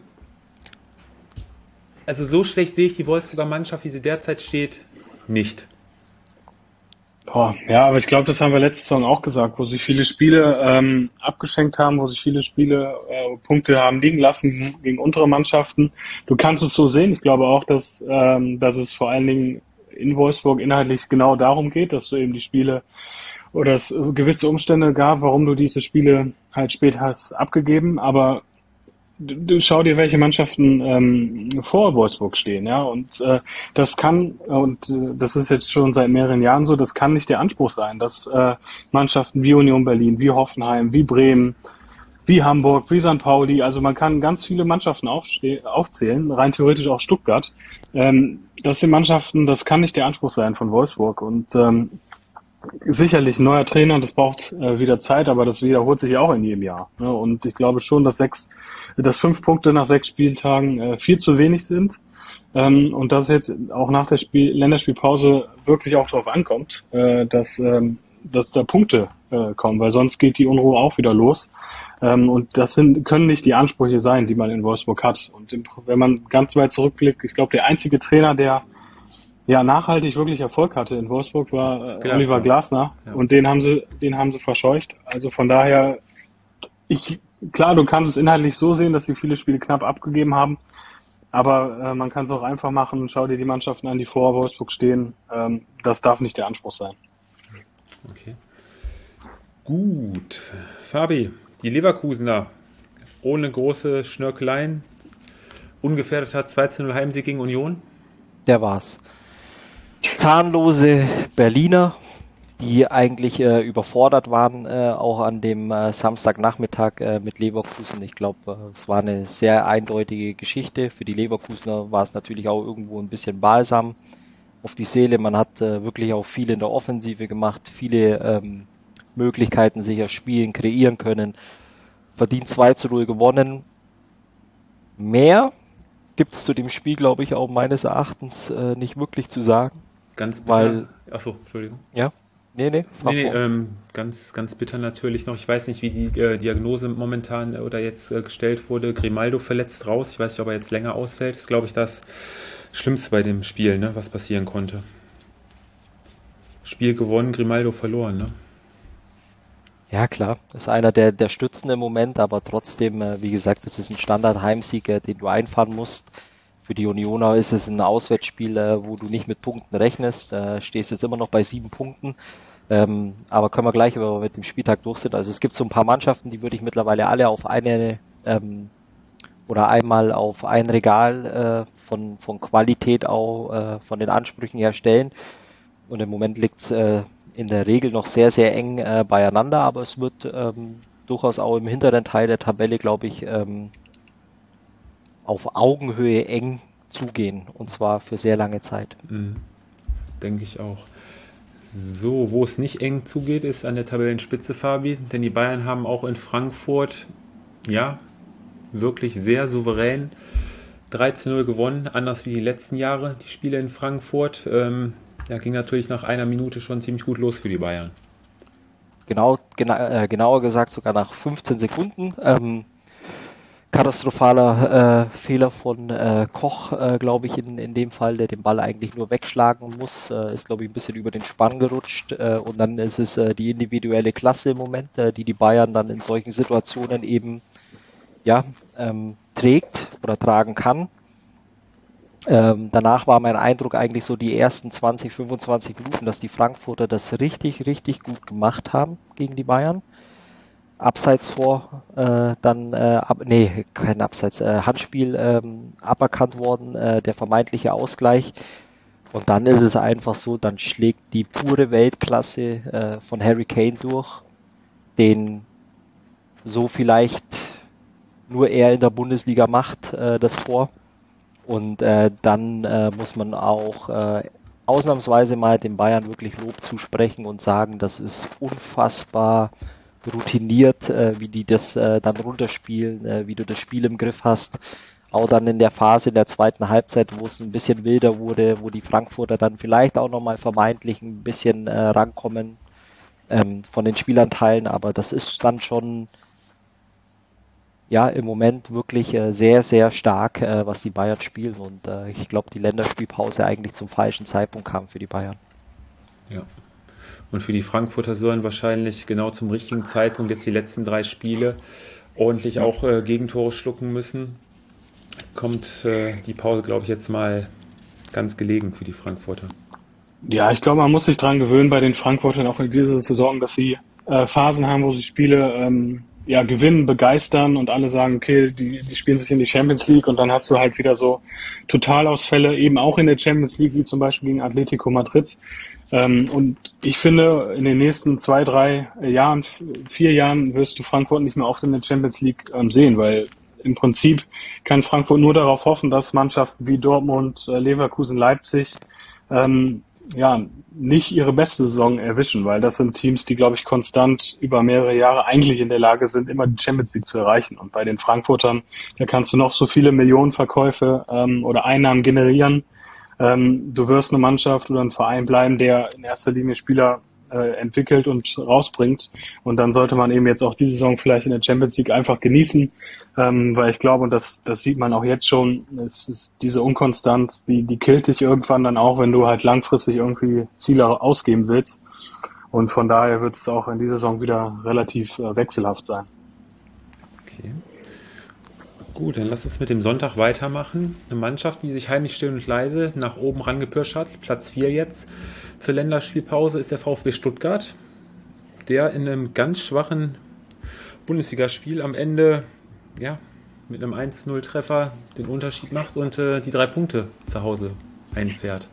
Also so schlecht sehe ich die Wolfsburger Mannschaft, wie sie derzeit steht, nicht. Oh, ja, aber ich glaube, das haben wir letzte Saison auch gesagt, wo sie viele Spiele ähm, abgeschenkt haben, wo sie viele Spiele äh, Punkte haben liegen lassen gegen untere Mannschaften. Du kannst es so sehen. Ich glaube auch, dass, ähm, dass es vor allen Dingen in Wolfsburg inhaltlich genau darum geht, dass du eben die Spiele oder es gewisse Umstände gab, warum du diese Spiele halt spät hast abgegeben, aber Du, du schau dir, welche Mannschaften ähm, vor Wolfsburg stehen, ja, und äh, das kann, und äh, das ist jetzt schon seit mehreren Jahren so, das kann nicht der Anspruch sein, dass äh, Mannschaften wie Union Berlin, wie Hoffenheim, wie Bremen, wie Hamburg, wie Sankt Pauli, also man kann ganz viele Mannschaften aufste- aufzählen, rein theoretisch auch Stuttgart, ähm, das sind Mannschaften, das kann nicht der Anspruch sein von Wolfsburg und ähm, sicherlich ein neuer Trainer, das braucht äh, wieder Zeit, aber das wiederholt sich ja auch in jedem Jahr. Ne? Und ich glaube schon, dass sechs, dass fünf Punkte nach sechs Spieltagen äh, viel zu wenig sind ähm, und dass jetzt auch nach der Spiel- Länderspielpause wirklich auch darauf ankommt, äh, dass, ähm, dass da Punkte äh, kommen, weil sonst geht die Unruhe auch wieder los. Ähm, und das sind, können nicht die Ansprüche sein, die man in Wolfsburg hat. Und im, wenn man ganz weit zurückblickt, ich glaube, der einzige Trainer, der ja nachhaltig wirklich Erfolg hatte in Wolfsburg, war äh, Glasner. Oliver Glasner. Ja. Und den haben sie, den haben sie verscheucht. Also von daher, ich, klar, du kannst es inhaltlich so sehen, dass sie viele Spiele knapp abgegeben haben. Aber äh, man kann es auch einfach machen. Schau dir die Mannschaften an, die vor Wolfsburg stehen. Ähm, das darf nicht der Anspruch sein. Okay. Gut. Fabi, die Leverkusener ohne große Schnörkeleien. Ungefährdeter zwei zu null Heimsieg gegen Union. Der war's. Zahnlose Berliner, die eigentlich äh, überfordert waren, äh, auch an dem äh, Samstagnachmittag äh, mit Leverkusen. Ich glaube, äh, es war eine sehr eindeutige Geschichte. Für die Leverkusener war es natürlich auch irgendwo ein bisschen Balsam auf die Seele. Man hat äh, wirklich auch viel in der Offensive gemacht, viele ähm, Möglichkeiten sicher spielen, kreieren können. Verdient zwei zu null gewonnen. Mehr gibt es zu dem Spiel, glaube ich, auch meines Erachtens äh, nicht wirklich zu sagen. Ganz bitter. Weil, Achso, Entschuldigung. Ja, nee, nee, fahr Nee, nee vor. ähm, ganz, ganz bitter natürlich noch. Ich weiß nicht, wie die äh, Diagnose momentan äh, oder jetzt äh, gestellt wurde. Grimaldo verletzt raus. Ich weiß nicht, ob er jetzt länger ausfällt. Das ist, glaube ich, das Schlimmste bei dem Spiel, ne, was passieren konnte. Spiel gewonnen, Grimaldo verloren, ne? Ja, klar, ist einer der, der Stützen im Moment, aber trotzdem, äh, wie gesagt, es ist ein Standard-Heimsieg, äh, den du einfahren musst. Für die Unioner ist es ein Auswärtsspiel, äh, wo du nicht mit Punkten rechnest. Äh, stehst jetzt immer noch bei sieben Punkten. Ähm, aber können wir gleich, wenn wir mit dem Spieltag durch sind. Also es gibt so ein paar Mannschaften, die würde ich mittlerweile alle auf eine ähm, oder einmal auf ein Regal äh, von, von Qualität auch äh, von den Ansprüchen her stellen. Und im Moment liegt es äh, in der Regel noch sehr, sehr eng äh, beieinander, aber es wird ähm, durchaus auch im hinteren Teil der Tabelle, glaube ich, ähm, auf Augenhöhe eng zugehen, und zwar für sehr lange Zeit. Mhm. Denke ich auch. So, wo es nicht eng zugeht, ist an der Tabellenspitze, Fabi, denn die Bayern haben auch in Frankfurt, ja, wirklich sehr souverän drei zu null gewonnen, anders wie die letzten Jahre, die Spiele in Frankfurt. Ähm, ja, ging natürlich nach einer Minute schon ziemlich gut los für die Bayern. Genau, gena äh, genauer gesagt sogar nach fünfzehn Sekunden. Ähm, katastrophaler äh, Fehler von äh, Koch, äh, glaube ich, in, in dem Fall, der den Ball eigentlich nur wegschlagen muss, äh, ist, glaube ich, ein bisschen über den Spann gerutscht, äh, und dann ist es äh, die individuelle Klasse im Moment, äh, die die Bayern dann in solchen Situationen eben ja ähm, trägt oder tragen kann. Ähm, danach war mein Eindruck eigentlich so die ersten zwanzig, fünfundzwanzig Minuten, dass die Frankfurter das richtig, richtig gut gemacht haben gegen die Bayern. Abseits vor, äh, dann, äh, ab, nee, kein Abseits, äh, Handspiel ähm, aberkannt worden, äh, der vermeintliche Ausgleich. Und dann ist es einfach so, dann schlägt die pure Weltklasse äh, von Harry Kane durch, den so vielleicht nur er in der Bundesliga macht, äh, das Tor. Und äh, dann äh, muss man auch äh, ausnahmsweise mal den Bayern wirklich Lob zusprechen und sagen, das ist unfassbar routiniert, äh, wie die das äh, dann runterspielen, äh, wie du das Spiel im Griff hast. Auch dann in der Phase in der zweiten Halbzeit, wo es ein bisschen wilder wurde, wo die Frankfurter dann vielleicht auch nochmal vermeintlich ein bisschen äh, rankommen ähm, von den Spielanteilen, aber das ist dann schon ja im Moment wirklich äh, sehr, sehr stark, äh, was die Bayern spielen, und äh, ich glaube, die Länderspielpause eigentlich zum falschen Zeitpunkt kam für die Bayern. Ja. Und für die Frankfurter sollen wahrscheinlich genau zum richtigen Zeitpunkt jetzt die letzten drei Spiele ordentlich auch äh, Gegentore schlucken müssen. Kommt äh, die Pause, glaube ich, jetzt mal ganz gelegen für die Frankfurter. Ja, ich glaube, man muss sich dran gewöhnen bei den Frankfurtern auch in dieser Saison, dass sie äh, Phasen haben, wo sie Spiele ähm, ja gewinnen, begeistern und alle sagen, okay, die, die spielen sich in die Champions League, und dann hast du halt wieder so Totalausfälle, eben auch in der Champions League, wie zum Beispiel gegen Atletico Madrid. Ähm, und ich finde, in den nächsten zwei, drei Jahren, vier Jahren wirst du Frankfurt nicht mehr oft in der Champions League ähm, sehen, weil im Prinzip kann Frankfurt nur darauf hoffen, dass Mannschaften wie Dortmund, äh, Leverkusen, Leipzig ähm, ja nicht ihre beste Saison erwischen, weil das sind Teams, die, glaube ich, konstant über mehrere Jahre eigentlich in der Lage sind, immer die Champions League zu erreichen. Und bei den Frankfurtern, da kannst du noch so viele Millionenverkäufe ähm, oder Einnahmen generieren. Ähm, du wirst eine Mannschaft oder ein Verein bleiben, der in erster Linie Spieler äh, entwickelt und rausbringt. Und dann sollte man eben jetzt auch die Saison vielleicht in der Champions League einfach genießen, ähm, weil ich glaube, und das, das sieht man auch jetzt schon, es ist diese Unkonstanz, die, die killt dich irgendwann dann auch, wenn du halt langfristig irgendwie Ziele ausgeben willst. Und von daher wird es auch in dieser Saison wieder relativ äh, wechselhaft sein. Okay. Gut, dann lass uns mit dem Sonntag weitermachen. Eine Mannschaft, die sich heimlich still und leise nach oben rangepirscht hat, Platz vier jetzt zur Länderspielpause, ist der VfB Stuttgart, der in einem ganz schwachen Bundesligaspiel am Ende ja, mit einem eins zu null Treffer den Unterschied macht und äh, die drei Punkte zu Hause einfährt.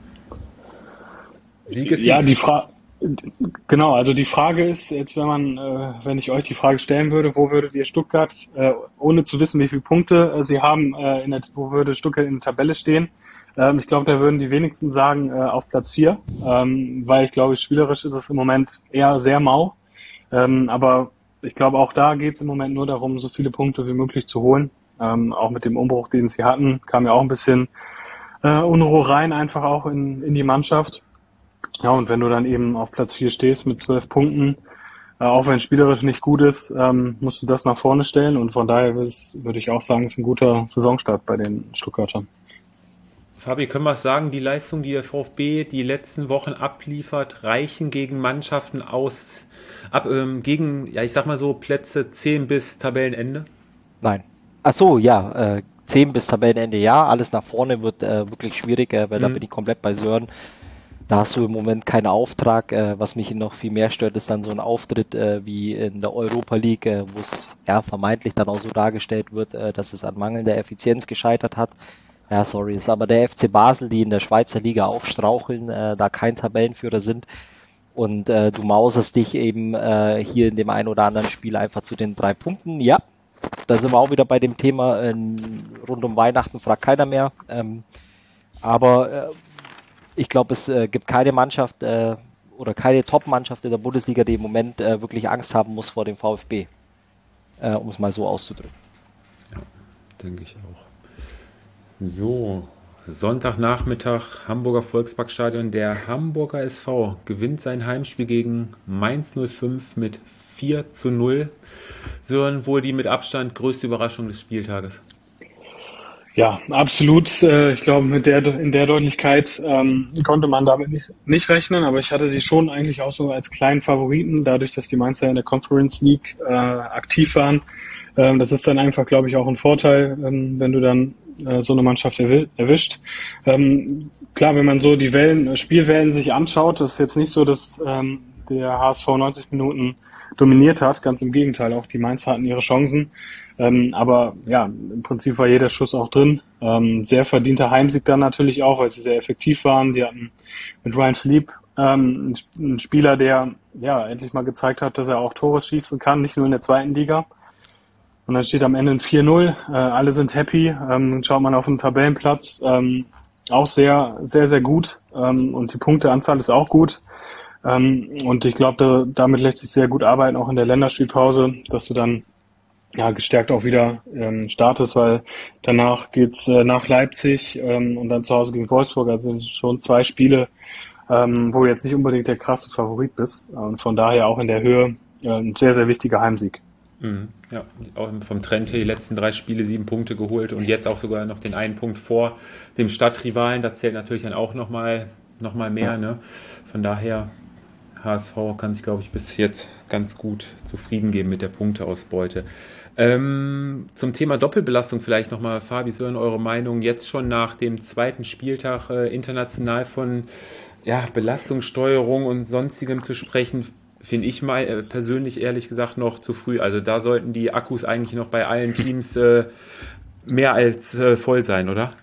Sieg ist Sieg. Ja, die Frage... Genau, also die Frage ist jetzt, wenn man, äh, wenn ich euch die Frage stellen würde, wo würdet ihr Stuttgart, äh, ohne zu wissen, wie viele Punkte äh, sie haben, äh, in der, wo würde Stuttgart in der Tabelle stehen? Ähm, ich glaube, da würden die wenigsten sagen äh, auf Platz vier, ähm, weil ich glaube, spielerisch ist es im Moment eher sehr mau. Ähm, aber ich glaube, auch da geht es im Moment nur darum, so viele Punkte wie möglich zu holen. Ähm, auch mit dem Umbruch, den sie hatten, kam ja auch ein bisschen äh, Unruhe rein, einfach auch in, in die Mannschaft. Ja, und wenn du dann eben auf Platz vier stehst mit zwölf Punkten, äh, auch wenn spielerisch nicht gut ist, ähm, musst du das nach vorne stellen. Und von daher würde ich auch sagen, es ist ein guter Saisonstart bei den Stuttgartern. Fabi, können wir sagen, die Leistung, die der VfB die letzten Wochen abliefert, reichen gegen Mannschaften aus, ab, ähm, gegen, ja, ich sag mal so, Plätze zehn bis Tabellenende? Nein. Ach so, ja, äh, zehn bis Tabellenende, ja. Alles nach vorne wird äh, wirklich schwierig, äh, weil mhm. da bin ich komplett bei Sören. Da hast du im Moment keinen Auftrag. Äh, was mich noch viel mehr stört, ist dann so ein Auftritt äh, wie in der Europa League, äh, wo es ja vermeintlich dann auch so dargestellt wird, äh, dass es an mangelnder Effizienz gescheitert hat. Ja, sorry, ist aber der F C Basel, die in der Schweizer Liga auch straucheln, äh, da kein Tabellenführer sind. Und äh, du mauserst dich eben äh, hier in dem einen oder anderen Spiel einfach zu den drei Punkten. Ja, da sind wir auch wieder bei dem Thema, äh, rund um Weihnachten fragt keiner mehr. Ähm, aber äh, ich glaube, es äh, gibt keine Mannschaft äh, oder keine Top-Mannschaft in der Bundesliga, die im Moment äh, wirklich Angst haben muss vor dem VfB, äh, um es mal so auszudrücken. Ja, denke ich auch. So, Sonntagnachmittag, Hamburger Volksparkstadion. Der Hamburger S V gewinnt sein Heimspiel gegen Mainz null fünf mit vier zu null. Sören, wohl die mit Abstand größte Überraschung des Spieltages. Ja, absolut. Ich glaube, mit der, in der Deutlichkeit ähm, konnte man damit nicht, nicht rechnen, aber ich hatte sie schon eigentlich auch so als kleinen Favoriten, dadurch, dass die Mainzer in der Conference League äh, aktiv waren. Ähm, das ist dann einfach, glaube ich, auch ein Vorteil, ähm, wenn du dann äh, so eine Mannschaft erw- erwischt. Ähm, klar, wenn man so die Wellen, Spielwellen sich anschaut, ist jetzt nicht so, dass ähm, der H S V neunzig Minuten dominiert hat, ganz im Gegenteil, auch die Mainzer hatten ihre Chancen. Ähm, aber ja, im Prinzip war jeder Schuss auch drin. Ähm, sehr verdienter Heimsieg dann natürlich auch, weil sie sehr effektiv waren. Die hatten mit Ryan Philippe ähm, einen Spieler, der ja endlich mal gezeigt hat, dass er auch Tore schießen kann, nicht nur in der zweiten Liga. Und dann steht am Ende ein vier null. Äh, alle sind happy. Ähm, schaut man auf den Tabellenplatz. Ähm, auch sehr, sehr, sehr gut. Ähm, und die Punkteanzahl ist auch gut. Ähm, und ich glaube, da, damit lässt sich sehr gut arbeiten, auch in der Länderspielpause, dass du dann ja gestärkt auch wieder ähm, startest, weil danach geht's äh, nach Leipzig ähm, und dann zu Hause gegen Wolfsburg. Also schon zwei Spiele, ähm, wo du jetzt nicht unbedingt der krasse Favorit bist. Und von daher auch in der Höhe äh, ein sehr, sehr wichtiger Heimsieg. Mhm, ja, auch vom Trend her die letzten drei Spiele sieben Punkte geholt und jetzt auch sogar noch den einen Punkt vor dem Stadtrivalen. Da zählt natürlich dann auch nochmal noch mal mehr. Ne? Von daher H S V kann sich, glaube ich, bis jetzt ganz gut zufrieden geben mit der Punkteausbeute. Ähm, zum Thema Doppelbelastung vielleicht nochmal, Fabi, Sören, eure Meinung jetzt schon nach dem zweiten Spieltag äh, international von ja, Belastungssteuerung und sonstigem zu sprechen, finde ich mal äh, persönlich ehrlich gesagt noch zu früh. Also da sollten die Akkus eigentlich noch bei allen Teams äh, mehr als äh, voll sein, oder?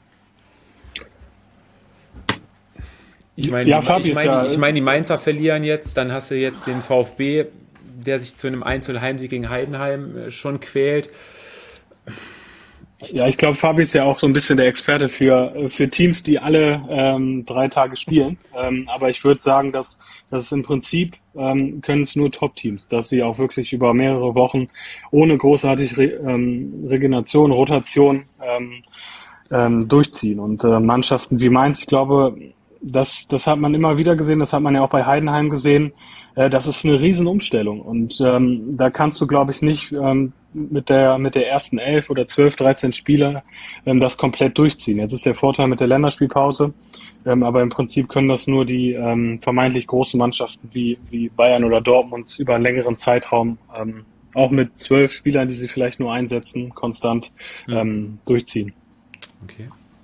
Ich meine, ja, ich meine, ja, ich meine, die Mainzer verlieren jetzt, dann hast du jetzt den VfB, der sich zu einem eins null Heimsieg gegen Heidenheim schon quält. Ich ja, ich glaube, Fabi ist ja auch so ein bisschen der Experte für für Teams, die alle ähm, drei Tage spielen. Ähm, aber ich würde sagen, dass dass es im Prinzip ähm, können es nur Top-Teams, dass sie auch wirklich über mehrere Wochen ohne großartig Re, ähm, Regeneration, Rotation ähm, ähm, durchziehen. Und äh, Mannschaften wie Mainz, ich glaube, das, das hat man immer wieder gesehen, das hat man ja auch bei Heidenheim gesehen. Äh, das ist eine Riesenumstellung und ähm, da kannst du, glaube ich, nicht ähm, mit der mit der ersten elf oder zwölf, dreizehn Spieler ähm, das komplett durchziehen. Jetzt ist der Vorteil mit der Länderspielpause, ähm, aber im Prinzip können das nur die ähm, vermeintlich großen Mannschaften wie wie Bayern oder Dortmund über einen längeren Zeitraum, ähm, auch mit zwölf Spielern, die sie vielleicht nur einsetzen, konstant ähm, durchziehen. Okay.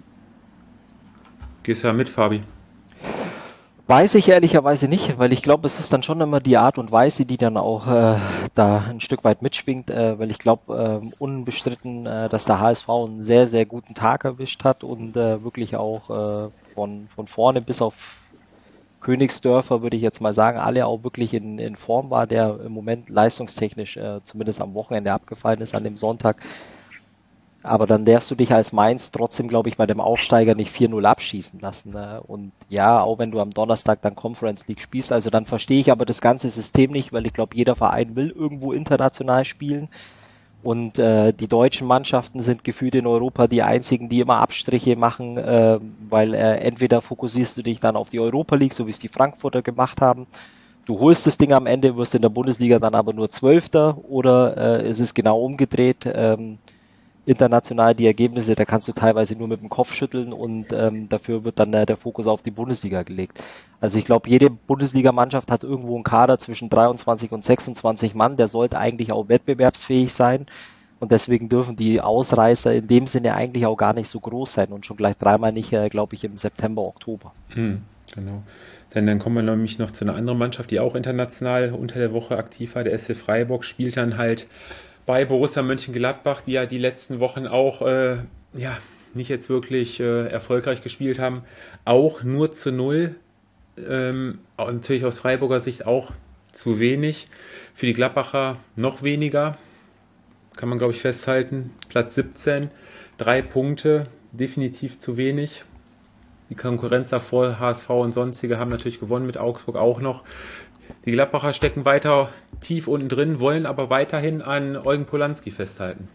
Gehst du da mit, Fabi? Weiß ich ehrlicherweise nicht, weil ich glaube, es ist dann schon immer die Art und Weise, die dann auch äh, da ein Stück weit mitschwingt, äh, weil ich glaube, äh, unbestritten, äh, dass der H S V einen sehr, sehr guten Tag erwischt hat und äh, wirklich auch äh, von, von vorne bis auf Königsdörfer, würde ich jetzt mal sagen, alle auch wirklich in, in Form war, der im Moment leistungstechnisch äh, zumindest am Wochenende abgefallen ist, an dem Sonntag. Aber dann darfst du dich als Mainz trotzdem, glaube ich, bei dem Aufsteiger nicht vier null abschießen lassen. Ne? Und ja, auch wenn du am Donnerstag dann Conference League spielst, also dann verstehe ich aber das ganze System nicht, weil ich glaube, jeder Verein will irgendwo international spielen. Und äh, die deutschen Mannschaften sind gefühlt in Europa die einzigen, die immer Abstriche machen, äh, weil äh, entweder fokussierst du dich dann auf die Europa League, so wie es die Frankfurter gemacht haben. Du holst das Ding am Ende, wirst in der Bundesliga dann aber nur Zwölfter, oder äh, ist es genau umgedreht. Ähm, international die Ergebnisse, da kannst du teilweise nur mit dem Kopf schütteln und ähm, dafür wird dann äh, der Fokus auf die Bundesliga gelegt. Also ich glaube, jede Bundesligamannschaft hat irgendwo einen Kader zwischen dreiundzwanzig und sechsundzwanzig Mann, der sollte eigentlich auch wettbewerbsfähig sein und deswegen dürfen die Ausreißer in dem Sinne eigentlich auch gar nicht so groß sein und schon gleich dreimal nicht, äh, glaube ich, im September, Oktober. Hm, genau. Denn dann kommen wir nämlich noch zu einer anderen Mannschaft, die auch international unter der Woche aktiv war. Der S C Freiburg spielt dann halt bei Borussia Mönchengladbach, die ja die letzten Wochen auch äh, ja, nicht jetzt wirklich äh, erfolgreich gespielt haben, auch nur zu null. Ähm, natürlich aus Freiburger Sicht auch zu wenig. Für die Gladbacher noch weniger, kann man glaube ich festhalten. Platz siebzehn, drei Punkte, definitiv zu wenig. Die Konkurrenz davor, H S V und sonstige, haben natürlich gewonnen, mit Augsburg auch noch. Die Gladbacher stecken weiter tief unten drin, wollen aber weiterhin an Eugen Polanski festhalten.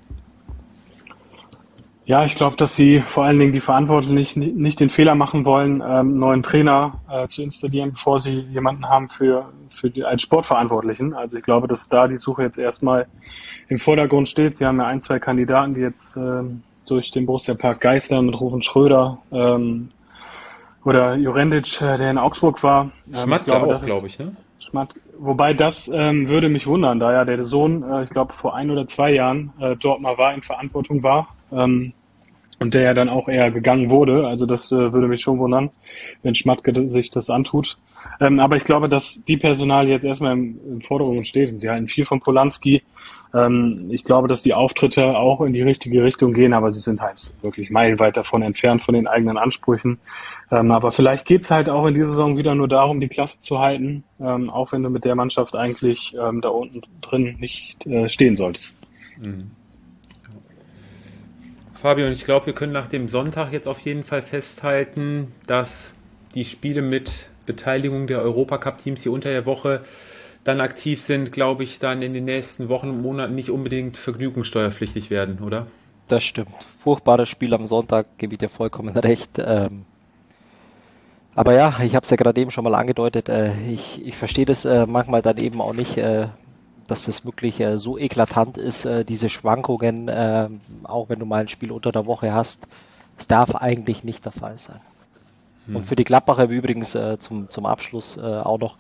Ja, ich glaube, dass sie vor allen Dingen die Verantwortlichen nicht, nicht den Fehler machen wollen, einen neuen Trainer äh, zu installieren, bevor sie jemanden haben für, für die, als Sportverantwortlichen. Also ich glaube, dass da die Suche jetzt erstmal im Vordergrund steht. Sie haben ja ein, zwei Kandidaten, die jetzt äh, durch den Borussia Park geistern, mit Rufen Schröder ähm, oder Jurendic, äh, der in Augsburg war. Ähm, Schmatke auch, glaube ich, ne? Schmatt, wobei das ähm, würde mich wundern, da ja der Sohn, äh, ich glaube, vor ein oder zwei Jahren äh, dort mal war, in Verantwortung war ähm, und der ja dann auch eher gegangen wurde. Also das äh, würde mich schon wundern, wenn Schmatke sich das antut. Ähm, aber ich glaube, dass die Personal jetzt erstmal im, im Vordergrund steht und sie halten viel von Polanski. Ähm, ich glaube, dass die Auftritte auch in die richtige Richtung gehen, aber sie sind halt wirklich meilenweit davon entfernt von den eigenen Ansprüchen. Ähm, aber vielleicht geht's halt auch in dieser Saison wieder nur darum, die Klasse zu halten, ähm, auch wenn du mit der Mannschaft eigentlich ähm, da unten drin nicht äh, stehen solltest. Mhm. Fabio, und ich glaube, wir können nach dem Sonntag jetzt auf jeden Fall festhalten, dass die Spiele mit Beteiligung der Europacup-Teams, die unter der Woche dann aktiv sind, glaube ich, dann in den nächsten Wochen und Monaten nicht unbedingt vergnügungssteuerpflichtig werden, oder? Das stimmt. Furchtbares Spiel am Sonntag, gebe ich dir vollkommen recht. Ähm, aber ja, ich habe es ja gerade eben schon mal angedeutet, äh, ich, ich verstehe das äh, manchmal dann eben auch nicht, äh, dass das wirklich äh, so eklatant ist, äh, diese Schwankungen, äh, auch wenn du mal ein Spiel unter der Woche hast. Es darf eigentlich nicht der Fall sein. Hm. Und für die Gladbacher übrigens äh, zum, zum Abschluss äh, auch noch,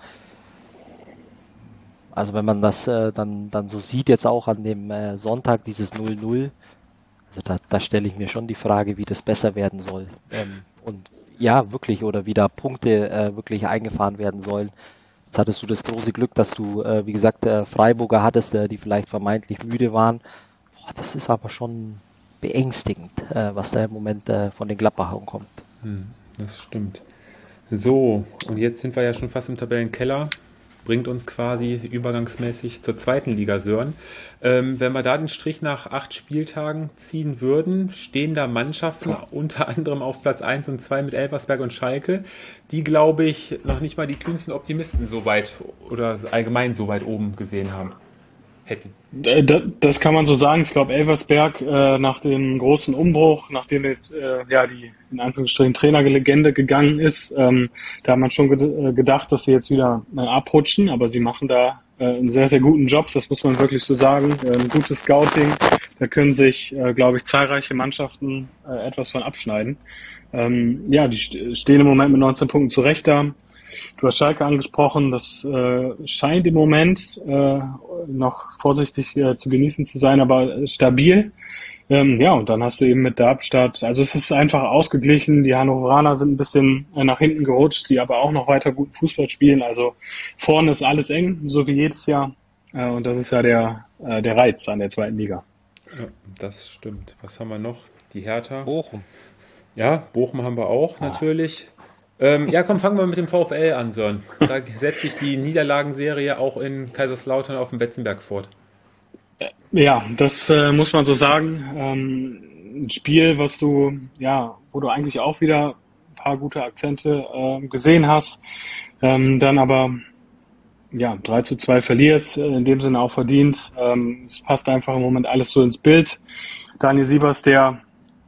also wenn man das äh, dann, dann so sieht, jetzt auch an dem äh, Sonntag, dieses null null, also da, da stelle ich mir schon die Frage, wie das besser werden soll. Ähm, und ja, wirklich, oder wie da Punkte äh, wirklich eingefahren werden sollen. Jetzt hattest du das große Glück, dass du, äh, wie gesagt, äh, Freiburger hattest, äh, die vielleicht vermeintlich müde waren. Boah, das ist aber schon beängstigend, äh, was da im Moment äh, von den Gladbachern kommt. Hm, das stimmt. So, und jetzt sind wir ja schon fast im Tabellenkeller. Bringt uns quasi übergangsmäßig zur zweiten Liga, Sören. Ähm, wenn wir da den Strich nach acht Spieltagen ziehen würden, stehen da Mannschaften unter anderem auf Platz eins und zwei mit Elversberg und Schalke, die, glaube ich, noch nicht mal die kühnsten Optimisten so weit oder allgemein so weit oben gesehen haben. hätten. Das kann man so sagen. Ich glaube, Elversberg äh, nach dem großen Umbruch, nachdem äh, ja die in Anführungsstrichen Trainerlegende gegangen ist, ähm, da hat man schon ged- gedacht, dass sie jetzt wieder äh, abrutschen, aber sie machen da äh, einen sehr, sehr guten Job, das muss man wirklich so sagen. Äh, ein gutes Scouting, da können sich, äh, glaube ich, zahlreiche Mannschaften äh, etwas von abschneiden. Ähm, ja, die st- stehen im Moment mit neunzehn Punkten zurecht da. Du hast Schalke angesprochen, das äh, scheint im Moment äh, noch vorsichtig äh, zu genießen zu sein, aber stabil. Ähm, ja, und dann hast du eben mit Darmstadt, also es ist einfach ausgeglichen, die Hannoveraner sind ein bisschen äh, nach hinten gerutscht, die aber auch noch weiter guten Fußball spielen, also vorne ist alles eng, so wie jedes Jahr, äh, und das ist ja der, äh, der Reiz an der zweiten Liga. Ja, das stimmt. Was haben wir noch? Die Hertha. Bochum. Ja, Bochum haben wir auch natürlich. Ähm, ja, komm, fangen wir mit dem VfL an, Sören. Da setzt sich die Niederlagenserie auch in Kaiserslautern auf dem Betzenberg fort. Ja, das äh, muss man so sagen. Ähm, ein Spiel, was du, ja, wo du eigentlich auch wieder ein paar gute Akzente äh, gesehen hast, ähm, dann aber ja drei zu zwei verlierst, äh, in dem Sinne auch verdient. Ähm, es passt einfach im Moment alles so ins Bild. Daniel Siebers, der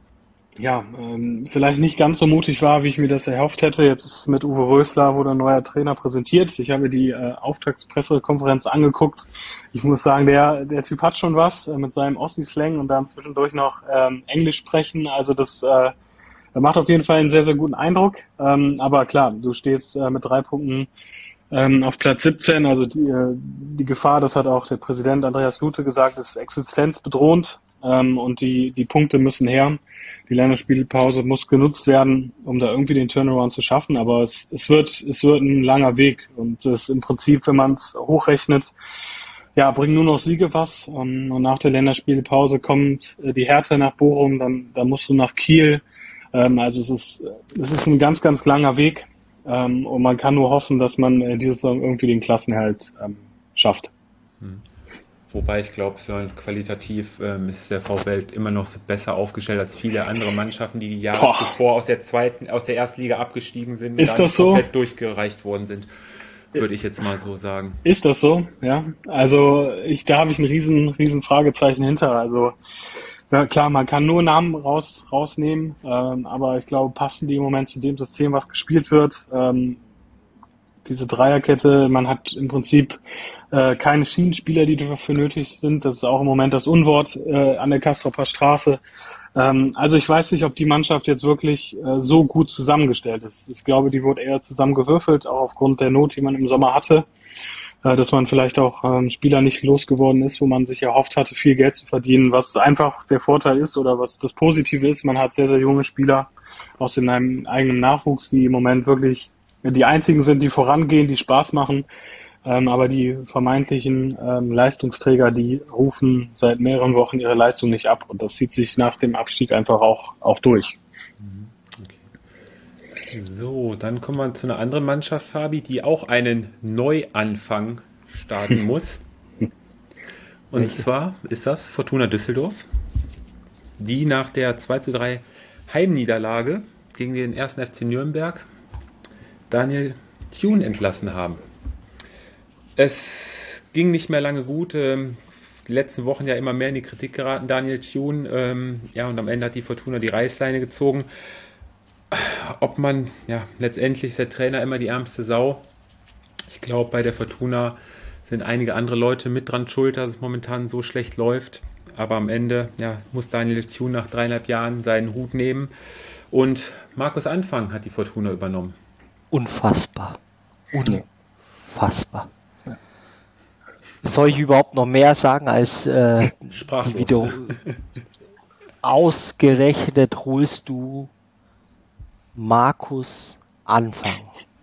ja, ähm, vielleicht nicht ganz so mutig war, wie ich mir das erhofft hätte. Jetzt ist es mit Uwe Rösler, wurde ein neuer Trainer präsentiert. Ich habe mir die äh, Auftaktspressekonferenz angeguckt. Ich muss sagen, der der Typ hat schon was äh, mit seinem Ossi-Slang und dann zwischendurch noch ähm, Englisch sprechen. Also das äh, macht auf jeden Fall einen sehr, sehr guten Eindruck. Ähm, aber klar, du stehst äh, mit drei Punkten ähm, auf Platz siebzehn. Also die, äh, die Gefahr, das hat auch der Präsident Andreas Lute gesagt, ist existenzbedrohend. Ähm, und die, die Punkte müssen her. Die Länderspielpause muss genutzt werden, um da irgendwie den Turnaround zu schaffen. Aber es, es wird, es wird ein langer Weg. Und es im Prinzip, wenn man es hochrechnet, ja, bringen nur noch Siege was. Ähm, und nach der Länderspielpause kommt äh, die Hertha nach Bochum, dann, dann musst du nach Kiel. Ähm, also es ist, es ist ein ganz, ganz langer Weg. Ähm, und man kann nur hoffen, dass man äh, diese Saison irgendwie den Klassenerhalt ähm, schafft. Hm. Wobei ich glaube, so qualitativ ähm, ist der VfL immer noch besser aufgestellt als viele andere Mannschaften, die die Jahre Boah. zuvor aus der zweiten, aus der ersten Liga abgestiegen sind und ist dann das so? komplett durchgereicht worden sind, würde ich jetzt mal so sagen. Ist das so? Ja. Also ich, da habe ich ein riesen, riesen Fragezeichen hinter. Also ja, klar, man kann nur Namen raus, rausnehmen, ähm, aber ich glaube, passen die im Moment zu dem System, was gespielt wird. Ähm, diese Dreierkette, man hat im Prinzip äh, keine Schienenspieler, die dafür nötig sind. Das ist auch im Moment das Unwort äh, an der Castroper Straße. Ähm, also ich weiß nicht, ob die Mannschaft jetzt wirklich äh, so gut zusammengestellt ist. Ich glaube, die wurde eher zusammengewürfelt, auch aufgrund der Not, die man im Sommer hatte. Äh, dass man vielleicht auch ähm, Spieler nicht losgeworden ist, wo man sich erhofft hatte, viel Geld zu verdienen. Was einfach der Vorteil ist oder was das Positive ist, man hat sehr, sehr junge Spieler aus dem eigenen Nachwuchs, die im Moment wirklich die einzigen sind, die vorangehen, die Spaß machen. Ähm, aber die vermeintlichen ähm, Leistungsträger, die rufen seit mehreren Wochen ihre Leistung nicht ab. Und das zieht sich nach dem Abstieg einfach auch, auch durch. Okay. So, dann kommen wir zu einer anderen Mannschaft, Fabi, die auch einen Neuanfang starten muss. Und Welche? zwar ist das Fortuna Düsseldorf, die nach der zwei zu drei Heimniederlage gegen den ersten F C Nürnberg Daniel Thune entlassen haben. Es ging nicht mehr lange gut. Die letzten Wochen ja immer mehr in die Kritik geraten, Daniel Thune. Ja, und am Ende hat die Fortuna die Reißleine gezogen. Ob man, ja, letztendlich ist der Trainer immer die ärmste Sau. Ich glaube, bei der Fortuna sind einige andere Leute mit dran schuld, dass es momentan so schlecht läuft. Aber am Ende, ja, muss Daniel Thune nach dreieinhalb Jahren seinen Hut nehmen. Und Markus Anfang hat die Fortuna übernommen. Unfassbar. Unfassbar. Ja. Soll ich überhaupt noch mehr sagen als äh, Sprachlos. Video? Ausgerechnet holst du Markus Anfang.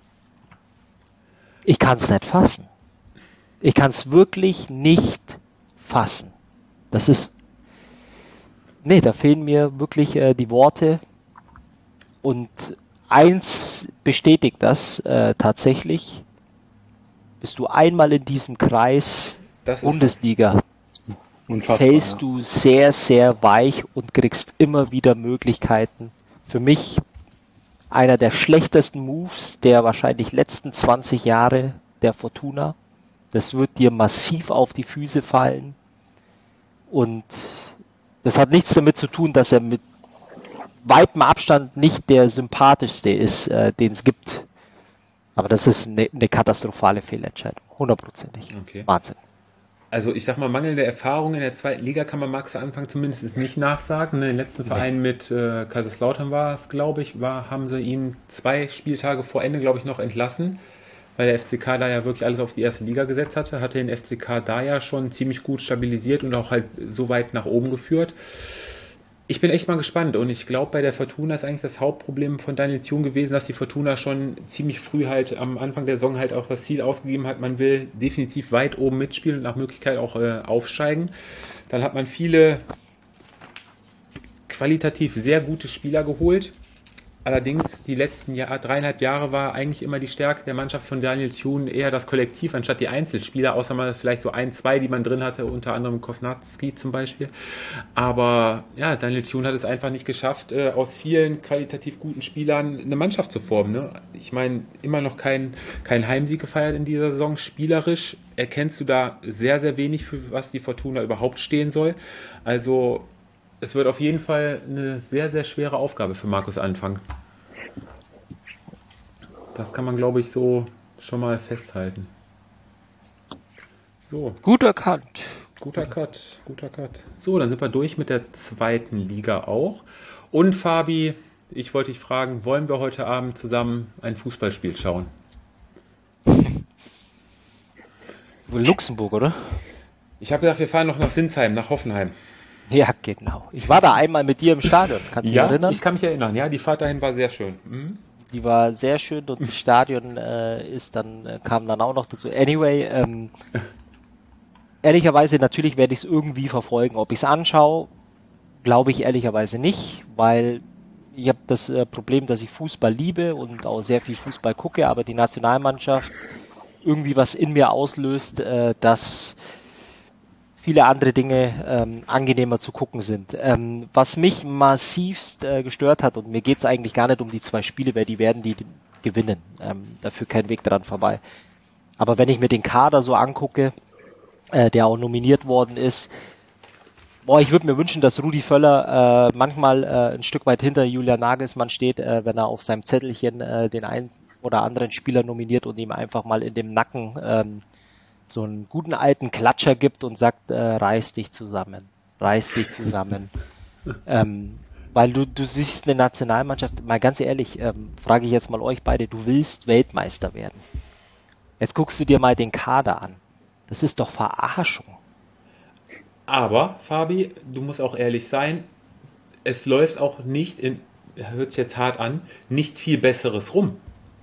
Ich kann es nicht fassen. Ich kann es wirklich nicht fassen. Das ist... Nee, da fehlen mir wirklich äh, die Worte. Und eins bestätigt das äh, tatsächlich. Bist du einmal in diesem Kreis Bundesliga, fällst ja. du sehr, sehr weich und kriegst immer wieder Möglichkeiten. Für mich einer der schlechtesten Moves der wahrscheinlich letzten zwanzig Jahre der Fortuna. Das wird dir massiv auf die Füße fallen. Und das hat nichts damit zu tun, dass er mit weitem Abstand nicht der sympathischste ist, äh, den es gibt. Aber das ist eine, eine katastrophale Fehlentscheidung. Hundertprozentig. Okay. Wahnsinn. Also ich sag mal, mangelnde Erfahrung in der zweiten Liga kann man Max Anfang zumindest nicht nachsagen. Ne? Den letzten Verein nee. mit äh, Kaiserslautern war es, glaube ich, war, haben sie ihn zwei Spieltage vor Ende, glaube ich, noch entlassen, weil der F C K da ja wirklich alles auf die erste Liga gesetzt hatte, hatte den F C K da ja schon ziemlich gut stabilisiert und auch halt so weit nach oben geführt. Ich bin echt mal gespannt und ich glaube, bei der Fortuna ist eigentlich das Hauptproblem von Daniel Thune gewesen, dass die Fortuna schon ziemlich früh halt am Anfang der Saison halt auch das Ziel ausgegeben hat, man will definitiv weit oben mitspielen und nach Möglichkeit auch äh, aufsteigen. Dann hat man viele qualitativ sehr gute Spieler geholt. Allerdings die letzten Jahr, dreieinhalb Jahre war eigentlich immer die Stärke der Mannschaft von Daniel Thune eher das Kollektiv anstatt die Einzelspieler, außer mal vielleicht so ein, zwei, die man drin hatte, unter anderem Kovnatski zum Beispiel. Aber ja, Daniel Thune hat es einfach nicht geschafft, äh, aus vielen qualitativ guten Spielern eine Mannschaft zu formen. Ne? Ich meine, immer noch kein, kein Heimsieg gefeiert in dieser Saison. Spielerisch erkennst du da sehr, sehr wenig, für was die Fortuna überhaupt stehen soll. Also es wird auf jeden Fall eine sehr, sehr schwere Aufgabe für Markus Anfang. Das kann man, glaube ich, so schon mal festhalten. So. Guter Cut. Guter Cut, guter Cut. So, dann sind wir durch mit der zweiten Liga auch. Und Fabi, ich wollte dich fragen, wollen wir heute Abend zusammen ein Fußballspiel schauen? Luxemburg, oder? Ich habe gedacht, wir fahren noch nach Sinsheim, nach Hoffenheim. Ja, genau. Ich war da einmal mit dir im Stadion. Kannst du ja, dich erinnern? Ich kann mich erinnern. Ja, die Fahrt dahin war sehr schön. Mhm. Die war sehr schön und das Stadion äh, ist dann äh, kam dann auch noch dazu. Anyway, ähm, ehrlicherweise natürlich werde ich es irgendwie verfolgen. Ob ich es anschaue, glaube ich ehrlicherweise nicht, weil ich habe das äh, Problem, dass ich Fußball liebe und auch sehr viel Fußball gucke, aber die Nationalmannschaft irgendwie was in mir auslöst, äh, dass viele andere Dinge ähm, angenehmer zu gucken sind. Ähm, was mich massivst äh, gestört hat, und mir geht es eigentlich gar nicht um die zwei Spiele, weil die werden die gewinnen. Ähm, dafür kein Weg dran vorbei. Aber wenn ich mir den Kader so angucke, äh, der auch nominiert worden ist, boah, ich würde mir wünschen, dass Rudi Völler äh, manchmal äh, ein Stück weit hinter Julian Nagelsmann steht, äh, wenn er auf seinem Zettelchen äh, den einen oder anderen Spieler nominiert und ihm einfach mal in dem Nacken ähm, so einen guten alten Klatscher gibt und sagt, äh, reiß dich zusammen, reiß dich zusammen. ähm, weil du, du siehst eine Nationalmannschaft, mal ganz ehrlich, ähm, frage ich jetzt mal euch beide, du willst Weltmeister werden. Jetzt guckst du dir mal den Kader an. Das ist doch Verarschung. Aber, Fabi, du musst auch ehrlich sein, es läuft auch nicht, in, hört sich jetzt hart an, nicht viel Besseres rum.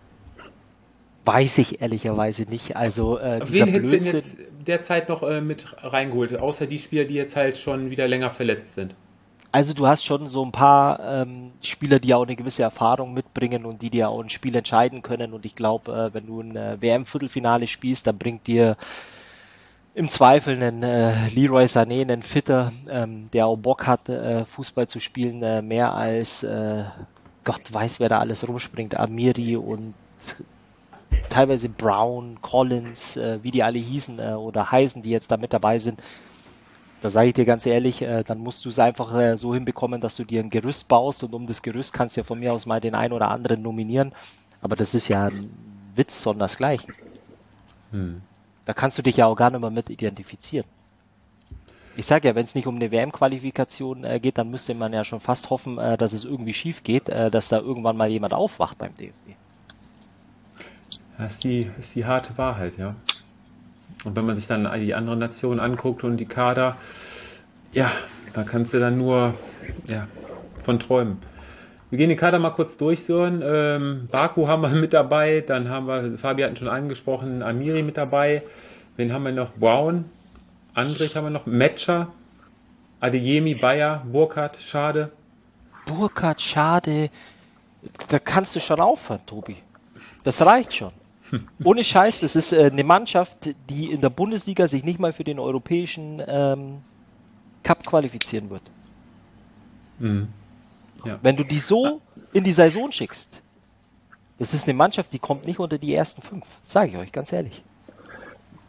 Weiß ich ehrlicherweise nicht. Also äh, dieser Wen hättest du denn Blödsinn, jetzt derzeit noch äh, mit reingeholt, außer die Spieler, die jetzt halt schon wieder länger verletzt sind? also du hast schon so ein paar ähm, Spieler, die auch eine gewisse Erfahrung mitbringen und die dir auch ein Spiel entscheiden können. Und ich glaube, äh, wenn du ein äh, W M-Viertelfinale spielst, dann bringt dir im Zweifel einen äh, Leroy Sané, einen Fitter, ähm, der auch Bock hat, äh, Fußball zu spielen, äh, mehr als äh, Gott weiß, wer da alles rumspringt, Amiri und teilweise Brown, Collins, äh, wie die alle hießen äh, oder heißen, die jetzt da mit dabei sind. Da sage ich dir ganz ehrlich, äh, dann musst du es einfach äh, so hinbekommen, dass du dir ein Gerüst baust und um das Gerüst kannst du ja von mir aus mal den einen oder anderen nominieren. Aber das ist ja ein Witz sondersgleichen. Hm. Da kannst du dich ja auch gar nicht mehr mit identifizieren. Ich sage ja, wenn es nicht um eine W M-Qualifikation äh, geht, dann müsste man ja schon fast hoffen, äh, dass es irgendwie schief geht, äh, dass da irgendwann mal jemand aufwacht beim D F B. Das ist die, ist die harte Wahrheit, ja. Und wenn man sich dann die anderen Nationen anguckt und die Kader, ja, da kannst du dann nur ja, von träumen. Wir gehen den Kader mal kurz durch, Sören. Ähm, Baku haben wir mit dabei, dann haben wir, Fabi hatten schon angesprochen, Amiri mit dabei. Wen haben wir noch? Brown, Andrich haben wir noch, Metscher, Adeyemi, Bayer, Burkhardt, Schade. Burkhardt, Schade, da kannst du schon aufhören, Tobi. Das reicht schon. Ohne Scheiß, das ist äh, eine Mannschaft, die in der Bundesliga sich nicht mal für den europäischen ähm, Cup qualifizieren wird. Mhm. Ja. Wenn du die so in die Saison schickst, das ist eine Mannschaft, die kommt nicht unter die ersten fünf. Sage ich euch ganz ehrlich.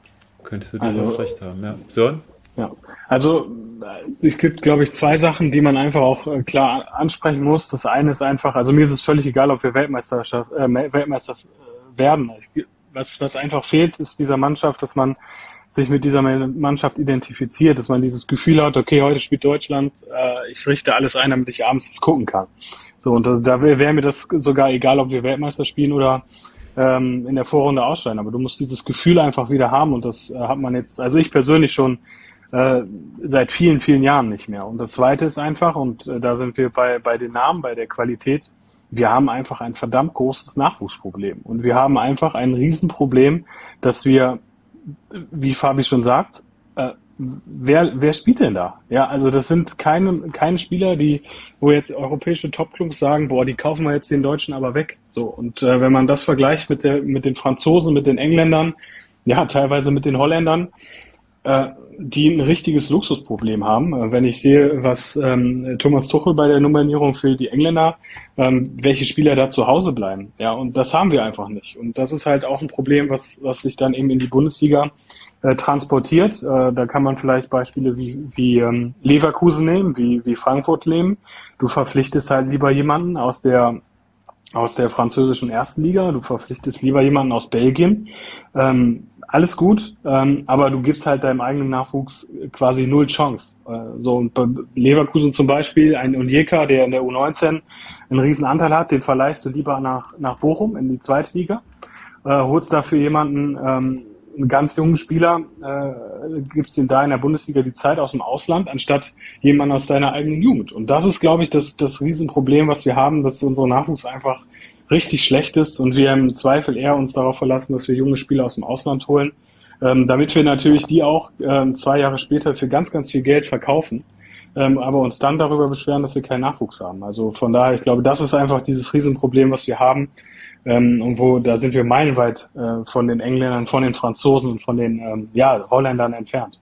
Könntest du durchaus Also, recht haben, ja. Sören? Ja, also es gibt, glaube ich, zwei Sachen, die man einfach auch äh, klar ansprechen muss. Das eine ist einfach, also mir ist es völlig egal, ob wir Weltmeisterschaft, äh, Weltmeister äh, werden. Ich, was, was einfach fehlt, ist dieser Mannschaft, dass man sich mit dieser Mannschaft identifiziert, dass man dieses Gefühl hat, okay, heute spielt Deutschland, äh, ich richte alles ein, damit ich abends das gucken kann. So, und das, da wäre wär mir das sogar egal, ob wir Weltmeister spielen oder ähm, in der Vorrunde ausscheiden. Aber du musst dieses Gefühl einfach wieder haben und das äh, hat man jetzt, also ich persönlich schon äh, seit vielen, vielen Jahren nicht mehr. Und das Zweite ist einfach, und äh, da sind wir bei, bei den Namen, bei der Qualität, wir haben einfach ein verdammt großes Nachwuchsproblem. Und wir haben einfach ein Riesenproblem, dass wir, wie Fabi schon sagt, äh, wer, wer spielt denn da? Ja, also das sind keine, keine Spieler, die, wo jetzt europäische Topclubs sagen, boah, die kaufen wir jetzt den Deutschen aber weg. So, und äh, wenn man das vergleicht mit der, mit den Franzosen, mit den Engländern, ja, teilweise mit den Holländern, äh, die ein richtiges Luxusproblem haben. Äh, wenn ich sehe, was ähm, Thomas Tuchel bei der Nominierung für die Engländer, ähm, welche Spieler da zu Hause bleiben. Ja, und das haben wir einfach nicht. Und das ist halt auch ein Problem, was, was sich dann eben in die Bundesliga äh, transportiert. Äh, da kann man vielleicht Beispiele wie, wie ähm, Leverkusen nehmen, wie, wie Frankfurt nehmen. Du verpflichtest halt lieber jemanden aus der aus der französischen ersten Liga, du verpflichtest lieber jemanden aus Belgien. Ähm, alles gut, ähm, aber du gibst halt deinem eigenen Nachwuchs quasi null Chance. Äh, so, und bei Leverkusen zum Beispiel, ein Onyeka, der in der U neunzehn einen riesen Anteil hat, den verleihst du lieber nach, nach Bochum in die zweite Liga, äh, holst dafür jemanden, ähm, einen ganz jungen Spieler, äh, gibst ihm da in der Bundesliga die Zeit aus dem Ausland, anstatt jemanden aus deiner eigenen Jugend. Und das ist, glaube ich, das, das Riesenproblem, was wir haben, dass unser Nachwuchs einfach richtig schlecht ist und wir im Zweifel eher uns darauf verlassen, dass wir junge Spieler aus dem Ausland holen, ähm, damit wir natürlich die auch ähm, zwei Jahre später für ganz, ganz viel Geld verkaufen, ähm, aber uns dann darüber beschweren, dass wir keinen Nachwuchs haben. Also von daher, ich glaube, das ist einfach dieses Riesenproblem, was wir haben. Ähm, und wo, da sind wir meilenweit äh, von den Engländern, von den Franzosen und von den ähm, ja, Holländern entfernt.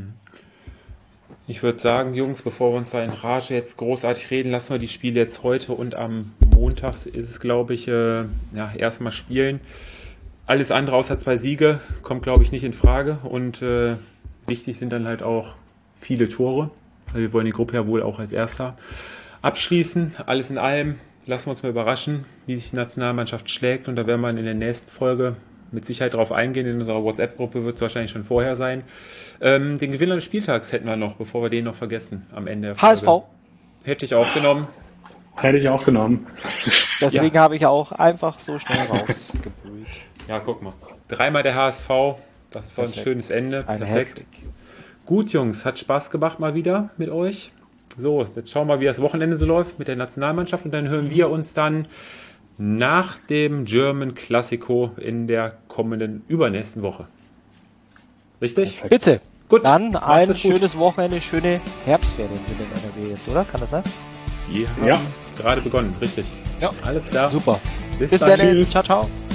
Ich würde sagen, Jungs, bevor wir uns da in Rage jetzt großartig reden, lassen wir die Spiele jetzt heute und am Montag ist es, glaube ich, äh, ja, erstmal spielen. Alles andere außer zwei Siege kommt, glaube ich, nicht in Frage und äh, wichtig sind dann halt auch viele Tore. Also wir wollen die Gruppe ja wohl auch als Erster abschließen. Alles in allem lassen wir uns mal überraschen, wie sich die Nationalmannschaft schlägt und da werden wir in der nächsten Folge mit Sicherheit darauf eingehen. In unserer WhatsApp-Gruppe wird es wahrscheinlich schon vorher sein. Ähm, den Gewinner des Spieltags hätten wir noch, bevor wir den noch vergessen am Ende der Folge. H S V. Hätte ich auch genommen. Hätte ich auch genommen. Deswegen ja. habe ich auch einfach so schnell rausgebrüllt. Ja, guck mal. Dreimal der H S V. Das ist doch ein schönes Ende. Ein Perfekt. Hattrick. Gut, Jungs. Hat Spaß gemacht mal wieder mit euch. So, jetzt schauen wir mal, wie das Wochenende so läuft mit der Nationalmannschaft und dann hören wir uns dann nach dem German Classico in der kommenden, übernächsten Woche. Richtig? Bitte. Gut. Dann ein es gut. schönes Wochenende, schöne Herbstferien sind in N R W jetzt, oder? Kann das sein? Die haben Ja. gerade begonnen, richtig. Ja. Alles klar. Super. Bis, Bis dann. dann. Tschüss. Ciao, ciao.